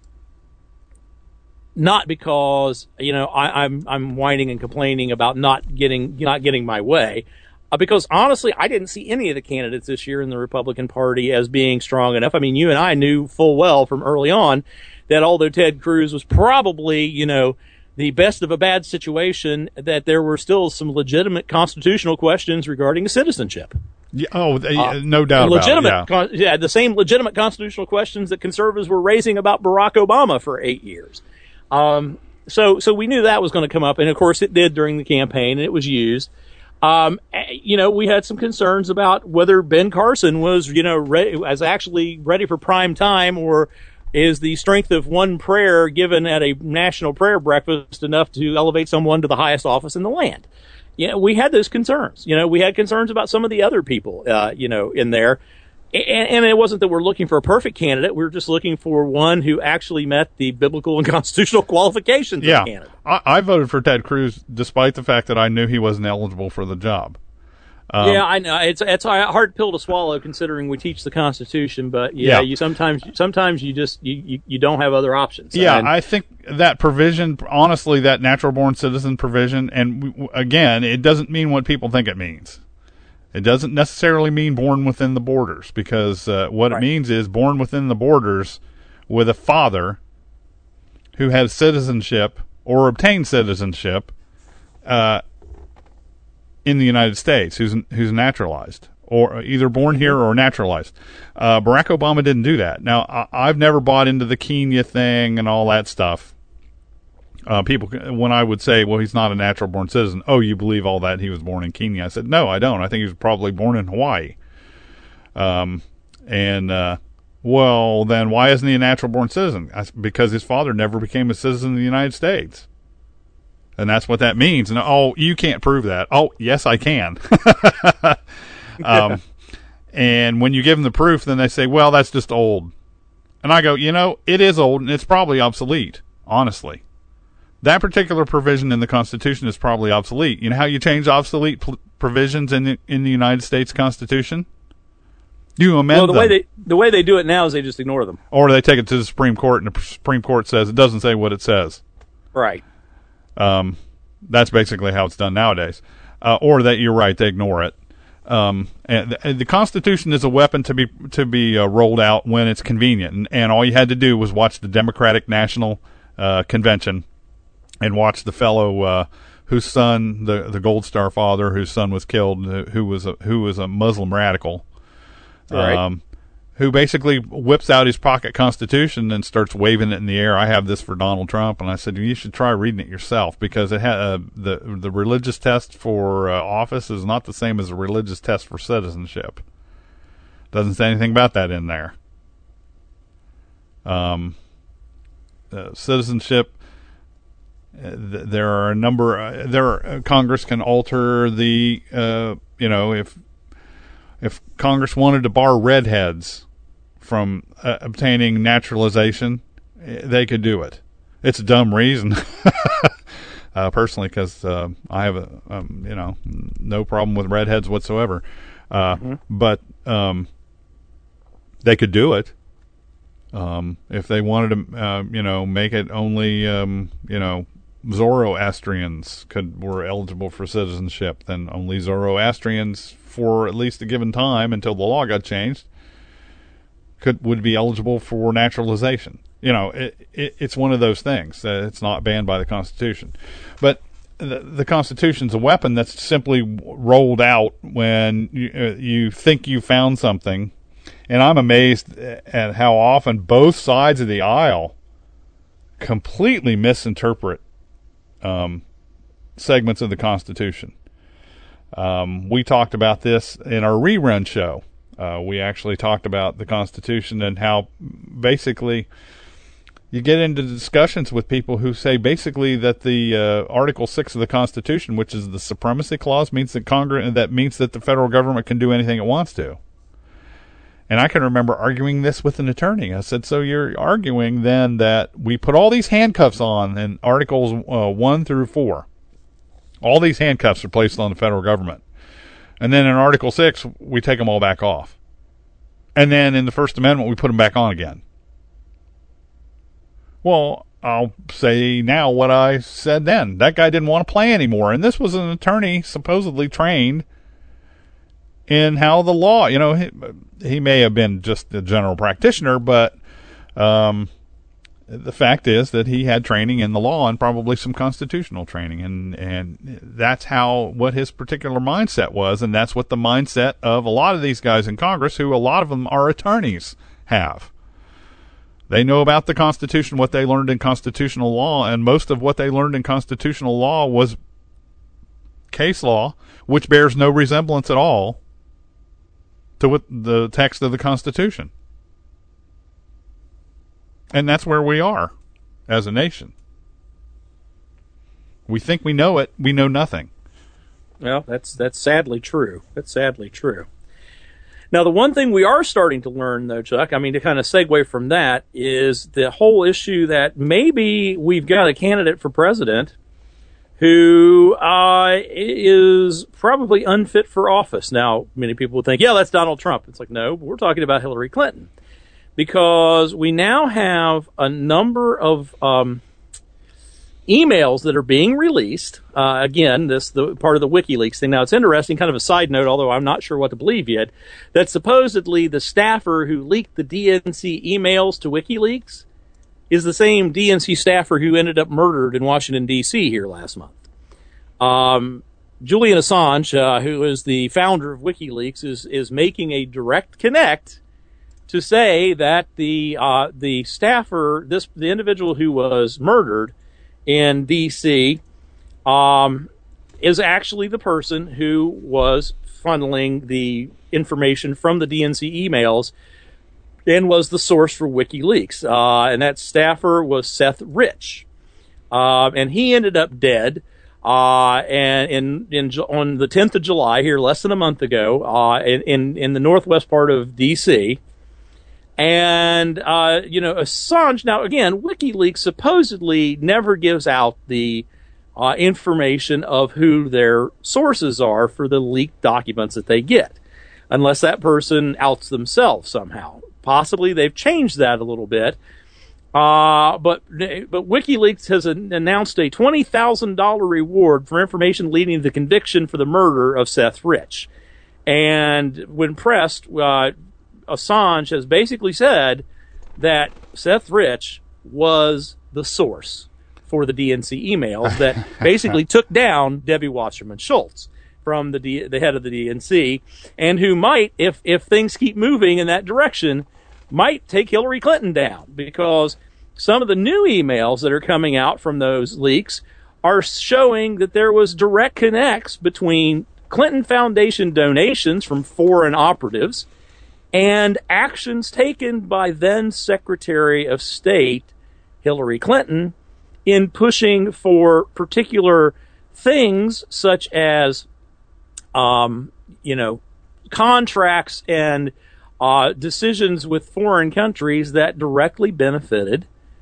not because you know I, I'm I'm whining and complaining about not getting not getting my way, uh, because honestly I didn't see any of the candidates this year in the Republican Party as being strong enough. I mean, you and I knew full well from early on that although Ted Cruz was probably you know the best of a bad situation, that there were still some legitimate constitutional questions regarding citizenship. Yeah, oh, uh, no doubt legitimate, about it. Yeah. Con- yeah, the same legitimate constitutional questions that conservatives were raising about Barack Obama for eight years. Um, so, so we knew that was going to come up, and of course it did during the campaign, and it was used. Um, you know, we had some concerns about whether Ben Carson was, you know, re- was actually ready for prime time, or is the strength of one prayer given at a national prayer breakfast enough to elevate someone to the highest office in the land? You know, we had those concerns. You know, we had concerns about some of the other people, uh, you know, in there. And, and it wasn't that we're looking for a perfect candidate. We were just looking for one who actually met the biblical and constitutional qualifications yeah. of the candidate. I, I voted for Ted Cruz despite the fact that I knew he wasn't eligible for the job. Um, yeah, I know. It's it's a hard pill to swallow considering we teach the Constitution, but yeah, yeah. you sometimes sometimes you just you, you, you don't have other options. Yeah, and, I think that provision, honestly, that natural born citizen provision, and w- again, it doesn't mean what people think it means. It doesn't necessarily mean born within the borders, because uh, what right. it means is born within the borders with a father who has citizenship or obtained citizenship uh, in the United States, who's who's naturalized, or either born here or naturalized. Uh, Barack Obama didn't do that. Now, I, I've never bought into the Kenya thing and all that stuff. Uh, people, when I would say, well, he's not a natural born citizen. Oh, you believe all that? He was born in Kenya. I said, no, I don't. I think he was probably born in Hawaii. Um, and, uh, well, then why isn't he a natural born citizen? I, because his father never became a citizen of the United States. And that's what that means. And, oh, you can't prove that. Oh, yes, I can. um, and when you give them the proof, then they say, well, that's just old. And I go, you know, it is old, and it's probably obsolete, honestly. That particular provision in the Constitution is probably obsolete. You know how you change obsolete pl- provisions in the, in the United States Constitution? You amend well, the them. way they the way they do it now is they just ignore them, or they take it to the Supreme Court, and the Supreme Court says it doesn't say what it says. Right. Um, that's basically how it's done nowadays. Uh, or that you're right, they ignore it. Um, and the, the Constitution is a weapon to be to be uh, rolled out when it's convenient, and, and all you had to do was watch the Democratic National uh, Convention and watch the fellow uh, whose son, the the Gold Star father, whose son was killed, who was a, who was a Muslim radical, right. um, who basically whips out his pocket Constitution and starts waving it in the air. I have this for Donald Trump, and I said you should try reading it yourself, because it ha- uh, the the religious test for uh, office is not the same as the religious test for citizenship. Doesn't say anything about that in there. Um, uh, citizenship. Uh, th- there are a number. Uh, there are, uh, Congress can alter the. Uh, you know, if if Congress wanted to bar redheads from uh, obtaining naturalization, they could do it. It's a dumb reason, uh, personally, because uh, I have a um, you know no problem with redheads whatsoever. Uh, mm-hmm. But um, they could do it um, if they wanted to. Uh, you know, make it only um, you know Zoroastrians could were eligible for citizenship. Then only Zoroastrians, for at least a given time until the law got changed, could would be eligible for naturalization. You know, it, it, it's one of those things. Uh, it's not banned by the Constitution. But the, the Constitution's a weapon that's simply rolled out when you, uh, you think you found something. And I'm amazed at how often both sides of the aisle completely misinterpret um, segments of the Constitution. Um, we talked about this in our rerun show. Uh, we actually talked about the Constitution and how basically you get into discussions with people who say basically that the uh, Article six of the Constitution, which is the Supremacy Clause, means that Congress that means that the federal government can do anything it wants to. And I can remember arguing this with an attorney. I said, so you're arguing then that we put all these handcuffs on in Articles uh, one through four. All these handcuffs are placed on the federal government. And then in Article six, we take them all back off. And then in the First Amendment, we put them back on again. Well, I'll say now what I said then. That guy didn't want to play anymore. And this was an attorney supposedly trained in how the law, you know, he, he may have been just a general practitioner, but um, the fact is that he had training in the law and probably some constitutional training. And, and that's how, what his particular mindset was. And that's what the mindset of a lot of these guys in Congress, who a lot of them are attorneys, have. They know about the Constitution, what they learned in constitutional law, and most of what they learned in constitutional law was case law, which bears no resemblance at all to what the text of the Constitution. And that's where we are as a nation. We think we know it, we know nothing. Well, that's that's sadly true. That's sadly true. Now, the one thing we are starting to learn, though, Chuck, I mean, to kind of segue from that, is the whole issue that maybe we've got a candidate for president who uh, is probably unfit for office. Now, many people would think, yeah, that's Donald Trump. It's like, no, we're talking about Hillary Clinton. Because we now have a number of um, emails that are being released. Uh, again, this the part of the WikiLeaks thing. Now, it's interesting, kind of a side note, although I'm not sure what to believe yet, that supposedly the staffer who leaked the D N C emails to WikiLeaks is the same D N C staffer who ended up murdered in Washington, D C here last month. Um, Julian Assange, uh, who is the founder of WikiLeaks, is is making a direct connect to say that the uh, the staffer, this the individual who was murdered in D C, um, is actually the person who was funneling the information from the D N C emails and was the source for WikiLeaks. Uh, and that staffer was Seth Rich. Uh, and he ended up dead uh, and in, in on the tenth of July, here less than a month ago, uh, in, in, in the northwest part of D C. And, uh, you know, Assange, now again, WikiLeaks supposedly never gives out the uh, information of who their sources are for the leaked documents that they get. unless that person outs themselves somehow. Possibly they've changed that a little bit. Uh, but but WikiLeaks has an, announced a twenty thousand dollars reward for information leading to the conviction for the murder of Seth Rich. And when pressed, uh, Assange has basically said that Seth Rich was the source for the D N C emails that basically took down Debbie Wasserman Schultz from the D, the head of the D N C, and who might, if if things keep moving in that direction, might take Hillary Clinton down, because some of the new emails that are coming out from those leaks are showing that there was direct connects between Clinton Foundation donations from foreign operatives and actions taken by then Secretary of State Hillary Clinton in pushing for particular things such as, um, you know, contracts and Uh, decisions with foreign countries that directly benefited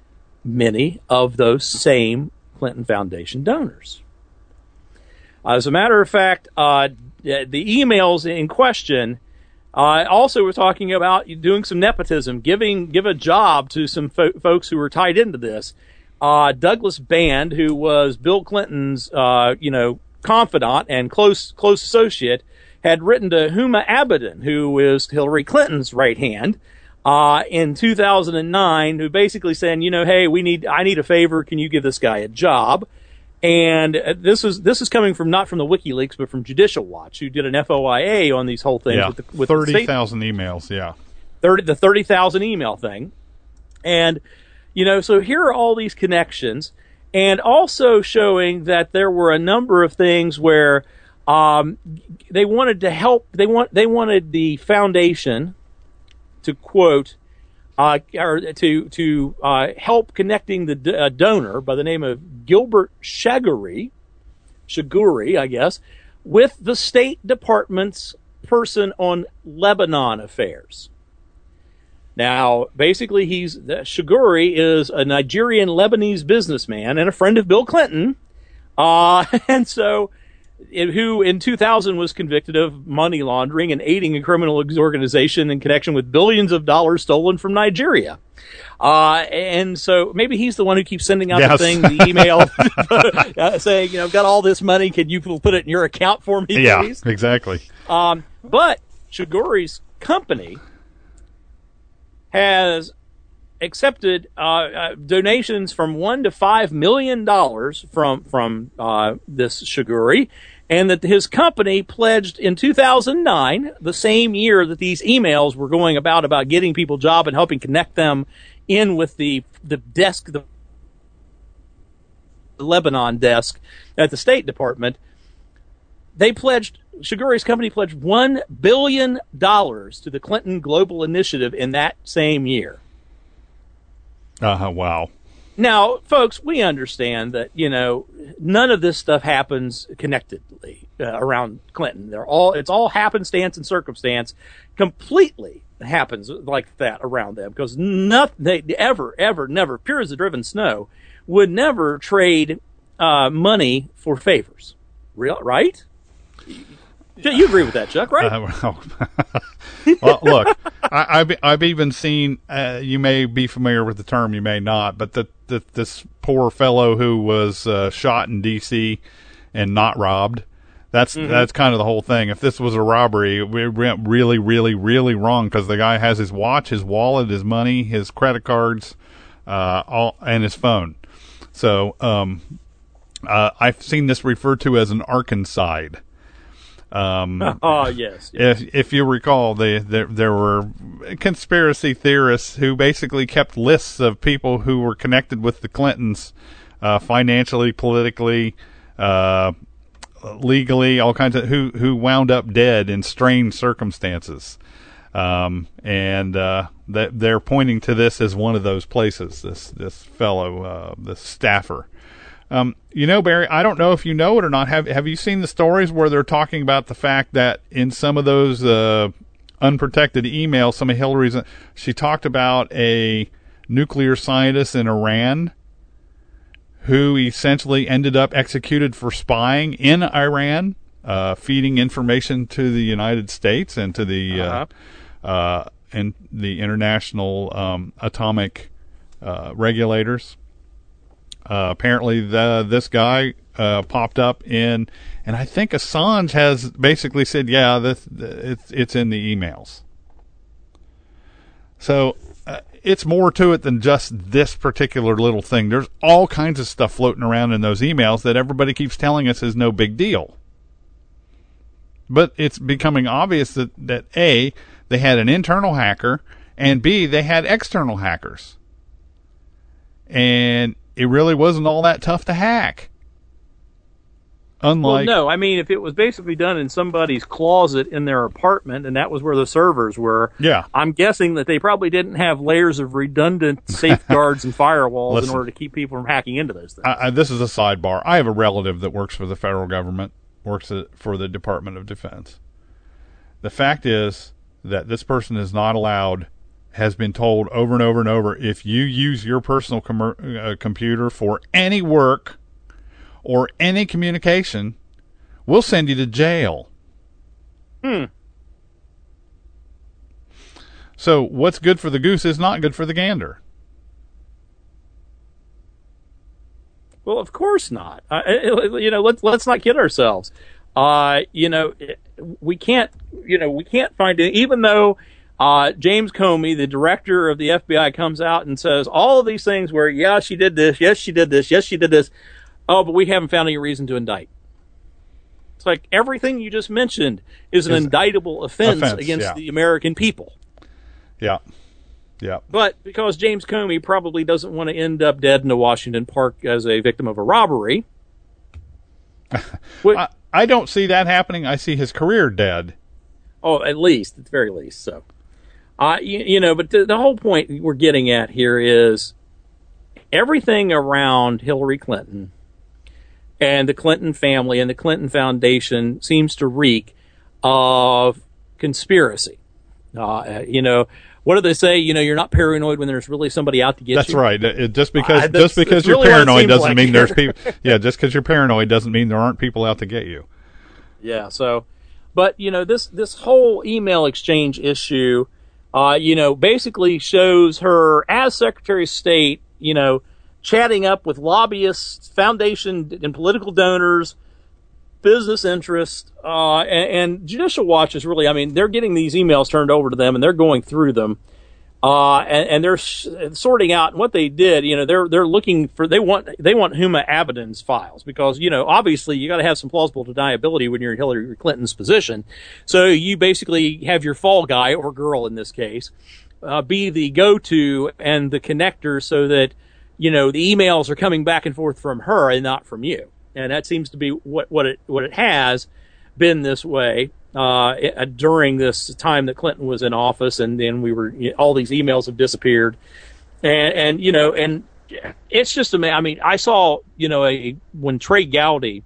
many of those same Clinton Foundation donors. As a matter of fact, uh, the emails in question uh, also were talking about doing some nepotism, giving give a job to some fo- folks who were tied into this. Uh, Douglas Band, who was Bill Clinton's, uh, you know, confidant and close close associate, had written to Huma Abedin, who is Hillary Clinton's right hand, uh, in two thousand nine, who basically saying, you know, hey, we need, I need a favor. Can you give this guy a job? And uh, this is this is coming from not from the WikiLeaks, but from Judicial Watch, who did an F O I A on these whole things. Yeah, with, the, with thirty thousand emails. Yeah, thirty the thirty thousand email thing, and you know, so here are all these connections, and also showing that there were a number of things where. Um, they wanted to help. They want. They wanted the foundation to quote, uh, or to to uh, help connecting the d- uh, donor by the name of Gilbert Shaguri, Shaguri, I guess, with the State Department's person on Lebanon affairs. Now, basically, he's Shaguri is a Nigerian Lebanese businessman and a friend of Bill Clinton, uh, and so. Who in two thousand was convicted of money laundering and aiding a criminal organization in connection with billions of dollars stolen from Nigeria. Uh, and so maybe he's the one who keeps sending out yes. the thing, the email uh, saying, you know, I've got all this money. Can you put it in your account for me, yeah, please? Yeah, exactly. Um, but Shaguri's company has accepted uh, uh, donations from one to five million dollars from from uh, this Shaguri, and that his company pledged in two thousand nine, the same year that these emails were going about about getting people job and helping connect them in with the the desk, the Lebanon desk at the State Department. They pledged. Shaguri's company pledged one billion dollars to the Clinton Global Initiative in that same year. Uh-huh, wow. Now, folks, we understand that, you know, none of this stuff happens connectedly uh, around Clinton. They're all, it's all happenstance and circumstance, completely happens like that around them, because nothing, they ever, ever, never, pure as the driven snow, would never trade uh, money for favors. Real, right? You agree with that, Chuck, right? Uh, well, well, look, I, I've, I've even seen, uh, you may be familiar with the term, you may not, but the, the, this poor fellow who was uh, shot in D C and not robbed, that's mm-hmm. that's kind of the whole thing. If this was a robbery, it went really, really, really wrong, because the guy has his watch, his wallet, his money, his credit cards, uh, all, and his phone. So um, uh, I've seen this referred to as an Arkancide. Um, oh yes, yes. If if you recall, the, the there were conspiracy theorists who basically kept lists of people who were connected with the Clintons, uh, financially, politically, uh, legally, all kinds of who who wound up dead in strange circumstances, um, and uh, that they're pointing to this as one of those places. This this fellow, uh, this staffer. Um, you know, Barry, I don't know if you know it or not. Have Have you seen the stories where they're talking about the fact that in some of those uh, unprotected emails, some of Hillary's, she talked about a nuclear scientist in Iran who essentially ended up executed for spying in Iran uh, feeding information to the United States and to the uh, uh, uh, and the international um, atomic uh, regulators. Uh, apparently, the, this guy uh, popped up in, and I think Assange has basically said, "Yeah, this it's it's in the emails." So uh, it's more to it than just this particular little thing. There's all kinds of stuff floating around in those emails that everybody keeps telling us is no big deal. But it's becoming obvious that, that A, they had an internal hacker, and B, they had external hackers. And it really wasn't all that tough to hack. Unlike, well, no, I mean, if it was basically done in somebody's closet in their apartment, and that was where the servers were, yeah. I'm guessing that they probably didn't have layers of redundant safeguards and firewalls Listen, in order to keep people from hacking into those things. I, I, this is a sidebar. I have a relative that works for the federal government, works for the Department of Defense. The fact is that this person is not allowed, has been told over and over and over, if you use your personal com- uh, computer for any work or any communication, we'll send you to jail. Hmm. So what's good for the goose is not good for the gander. Well, of course not. Uh, you know, let's let's not kid ourselves. Uh, you know, we can't. You know, we can't find it. Even though uh, James Comey, the director of the F B I, comes out and says all of these things where, yeah, she did this, yes, she did this, yes, she did this. Oh, but we haven't found any reason to indict. It's like everything you just mentioned is an is indictable offense, offense against yeah. the American people. Yeah. Yeah. But because James Comey probably doesn't want to end up dead in a Washington Park as a victim of a robbery. which, I, I don't see that happening. I see his career dead. Oh, at least, at the very least. So, uh, you, you know, but the, the whole point we're getting at here is everything around Hillary Clinton and the Clinton family and the Clinton Foundation seems to reek of conspiracy. Uh, you know, what do they say? You know, you're not paranoid when there's really somebody out to get that's you. That's right. It, just because uh, just because you're really paranoid doesn't like. mean there's people. Yeah, just because you're paranoid doesn't mean there aren't people out to get you. Yeah. So, but you know, this this whole email exchange issue, uh, you know, basically shows her as Secretary of State, you know, chatting up with lobbyists, foundation and political donors, business interests, uh, and, and Judicial Watch is really, I mean, they're getting these emails turned over to them and they're going through them, uh, and, and they're sh- sorting out what they did. You know, they're they're looking for they want they want Huma Abedin's files because you know obviously you got to have some plausible deniability when you're in Hillary Clinton's position. So you basically have your fall guy or girl in this case uh, be the go-to and the connector so that you know the emails are coming back and forth from her and not from you. And that seems to be what, what it what it has been this way uh, it, during this time that Clinton was in office, and then we were you know, all these emails have disappeared, and and you know and it's just a I mean I saw you know a when Trey Gowdy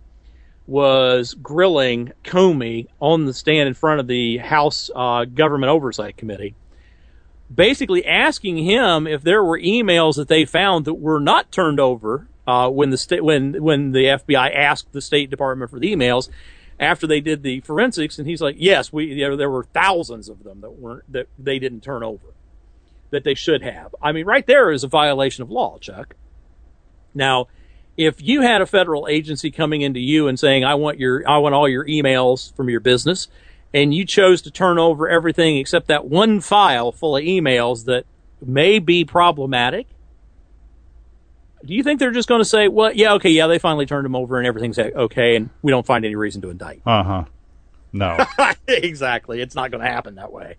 was grilling Comey on the stand in front of the House uh, Government Oversight Committee, basically asking him if there were emails that they found that were not turned over. Uh, when the state, when when the F B I asked the State Department for the emails after they did the forensics, and he's like, "Yes, we you know, there were thousands of them that weren't that they didn't turn over, that they should have." I mean, right there is a violation of law, Chuck. Now, if you had a federal agency coming into you and saying, "I want your I want all your emails from your business," and you chose to turn over everything except that one file full of emails that may be problematic. Do you think they're just going to say, well, yeah, okay, yeah, they finally turned them over and everything's okay, and we don't find any reason to indict? Uh-huh. No. Exactly. It's not going to happen that way.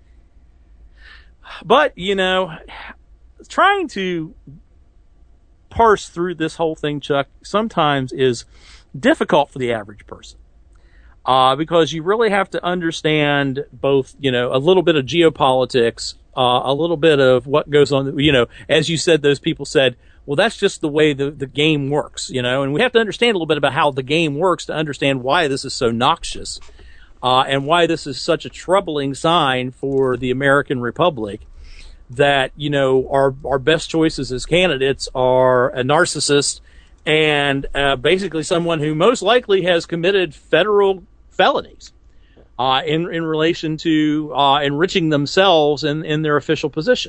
But, you know, trying to parse through this whole thing, Chuck, sometimes is difficult for the average person. Uh, because you really have to understand both, you know, a little bit of geopolitics, uh, a little bit of what goes on, you know, as you said, those people said, well, that's just the way the, the game works, you know, and we have to understand a little bit about how the game works to understand why this is so noxious, uh, and why this is such a troubling sign for the American Republic that, you know, our, our best choices as candidates are a narcissist and uh, basically someone who most likely has committed federal felonies uh, in in relation to uh, enriching themselves in, in their official position.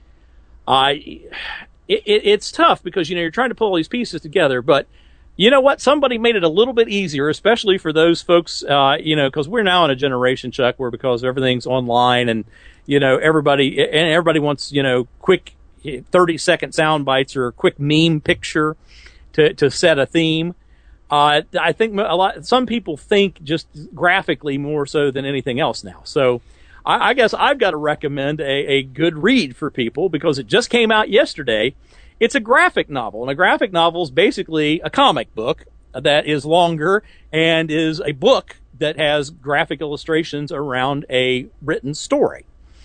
Uh, it, it, it's tough because, you know, you're trying to pull all these pieces together, but you know what? Somebody made it a little bit easier, especially for those folks, uh, you know, because we're now in a generation, Chuck, where because everything's online and, you know, everybody and everybody wants, you know, quick thirty second sound bites or a quick meme picture to, to set a theme. Uh, I think a lot, some people think just graphically more so than anything else now. So I, I guess I've got to recommend a, a good read for people because it just came out yesterday. It's a graphic novel, and a graphic novel is basically a comic book that is longer and is a book that has graphic illustrations around a written story.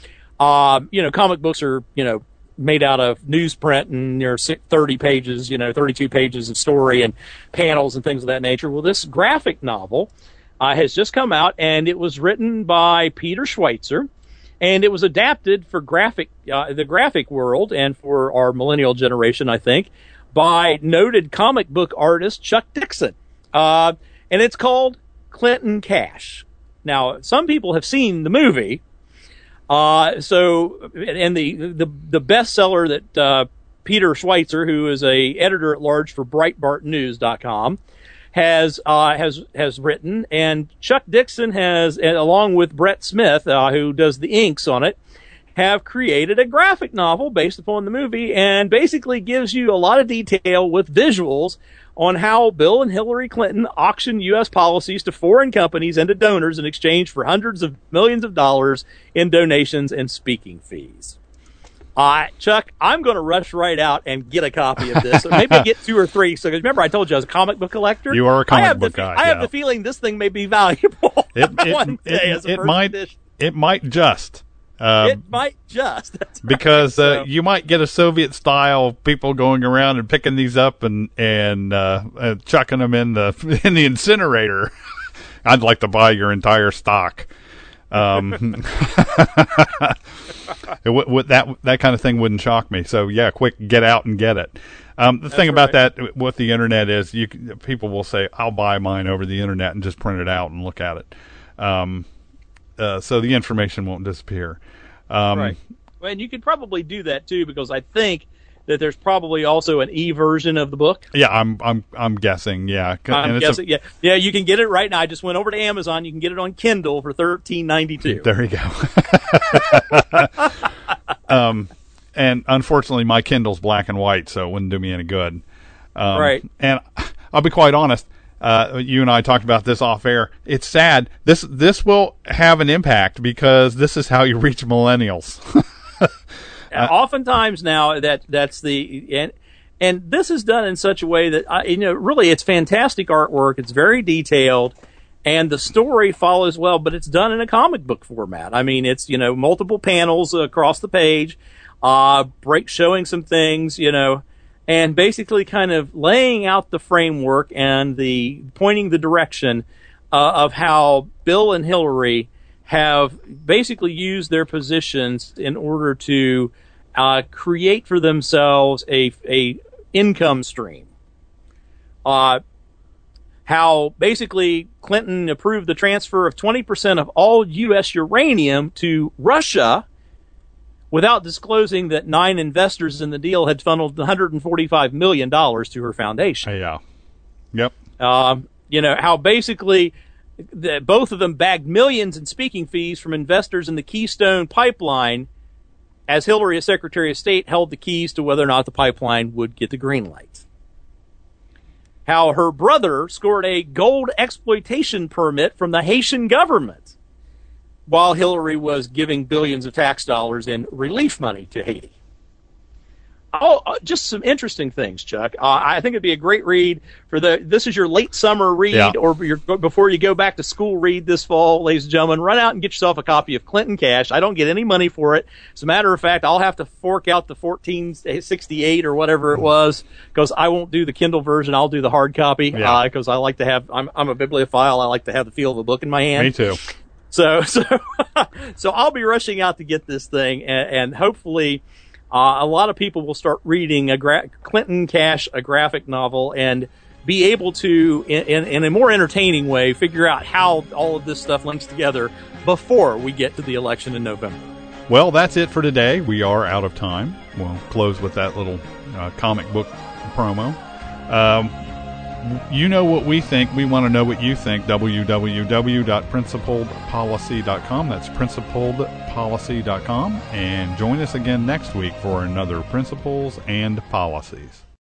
Um, you know, comic books are, you know, made out of newsprint and there's thirty pages, you know, thirty-two pages of story and panels and things of that nature. Well, this graphic novel uh, has just come out, and it was written by Peter Schweitzer. And it was adapted for graphic, uh, the graphic world and for our millennial generation, I think, by noted comic book artist Chuck Dixon. Uh, and it's called Clinton Cash. Now, some people have seen the movie. Uh, so, and the, the, the bestseller that, uh, Peter Schweitzer, who is a editor at large for Breitbart News dot com, has uh, has has written, and Chuck Dixon has, along with Brett Smith, uh, who does the inks on it, have created a graphic novel based upon the movie, and basically gives you a lot of detail with visuals on how Bill and Hillary Clinton auctioned U S policies to foreign companies and to donors in exchange for hundreds of millions of dollars in donations and speaking fees. Uh, Chuck, I'm going to rush right out and get a copy of this. Maybe get two or three. So, remember, I told you I was a comic book collector. You are a comic book the, guy. I yeah. have the feeling this thing may be valuable. It, it, one day it, as a it first might. edition. It might just. Uh, it might just. That's because right. uh, so, you might get a Soviet style people going around and picking these up and and uh, uh, chucking them in the in the incinerator. I'd like to buy your entire stock. Um, it w- w- that that kind of thing wouldn't shock me. So yeah, quick, get out and get it. Um, the That's thing about right. that, with the internet, is you can, people will say, "I'll buy mine over the internet and just print it out and look at it." Um, uh, so the information won't disappear. Um, right. Well, and you could probably do that too, because I think that there's probably also an e version of the book. Yeah, I'm I'm I'm guessing. Yeah, I'm and it's guessing. a, yeah, yeah, you can get it right now. I just went over to Amazon. You can get it on Kindle for thirteen ninety-two. There you go. um, and unfortunately, my Kindle's black and white, so it wouldn't do me any good. Um, right. And I'll be quite honest. Uh, you and I talked about this off air. It's sad. This this will have an impact because this is how you reach millennials. Uh, Oftentimes now that that's the and and this is done in such a way that I, you know really it's fantastic artwork. It's very detailed, and the story follows well. But it's done in a comic book format. I mean, it's you know multiple panels across the page, uh, break showing some things, you know, and basically kind of laying out the framework and the pointing the direction uh, of how Bill and Hillary have basically used their positions in order to uh, create for themselves a, a income stream. Uh, how basically Clinton approved the transfer of twenty percent of all U S uranium to Russia without disclosing that nine investors in the deal had funneled one hundred forty-five million dollars to her foundation. Yeah. Yep. Um, you know, how basically the, both of them bagged millions in speaking fees from investors in the Keystone Pipeline, as Hillary, as Secretary of State, held the keys to whether or not the pipeline would get the green light. How her brother scored a gold exploitation permit from the Haitian government while Hillary was giving billions of tax dollars in relief money to Haiti. Oh, uh, just some interesting things, Chuck. Uh, I think it'd be a great read for the. This is your late summer read, Yeah. or your, before you go back to school read this fall, ladies and gentlemen. Run out and get yourself a copy of Clinton Cash. I don't get any money for it. As a matter of fact, I'll have to fork out the fourteen sixty-eight or whatever it was, because I won't do the Kindle version. I'll do the hard copy, Yeah. because I like to have. I'm, I'm a bibliophile. I like to have the feel of a book in my hand. Me too. So, so, so I'll be rushing out to get this thing, and, and hopefully, uh, a lot of people will start reading a gra- Clinton Cash, a graphic novel, and be able to, in, in, in a more entertaining way, figure out how all of this stuff links together before we get to the election in November. Well, that's it for today. We are out of time. We'll close with that little uh, comic book promo. Um, you know what we think. We want to know what you think. w w w dot principled policy dot com. That's principled policy dot com. And join us again next week for another Principles and Policies.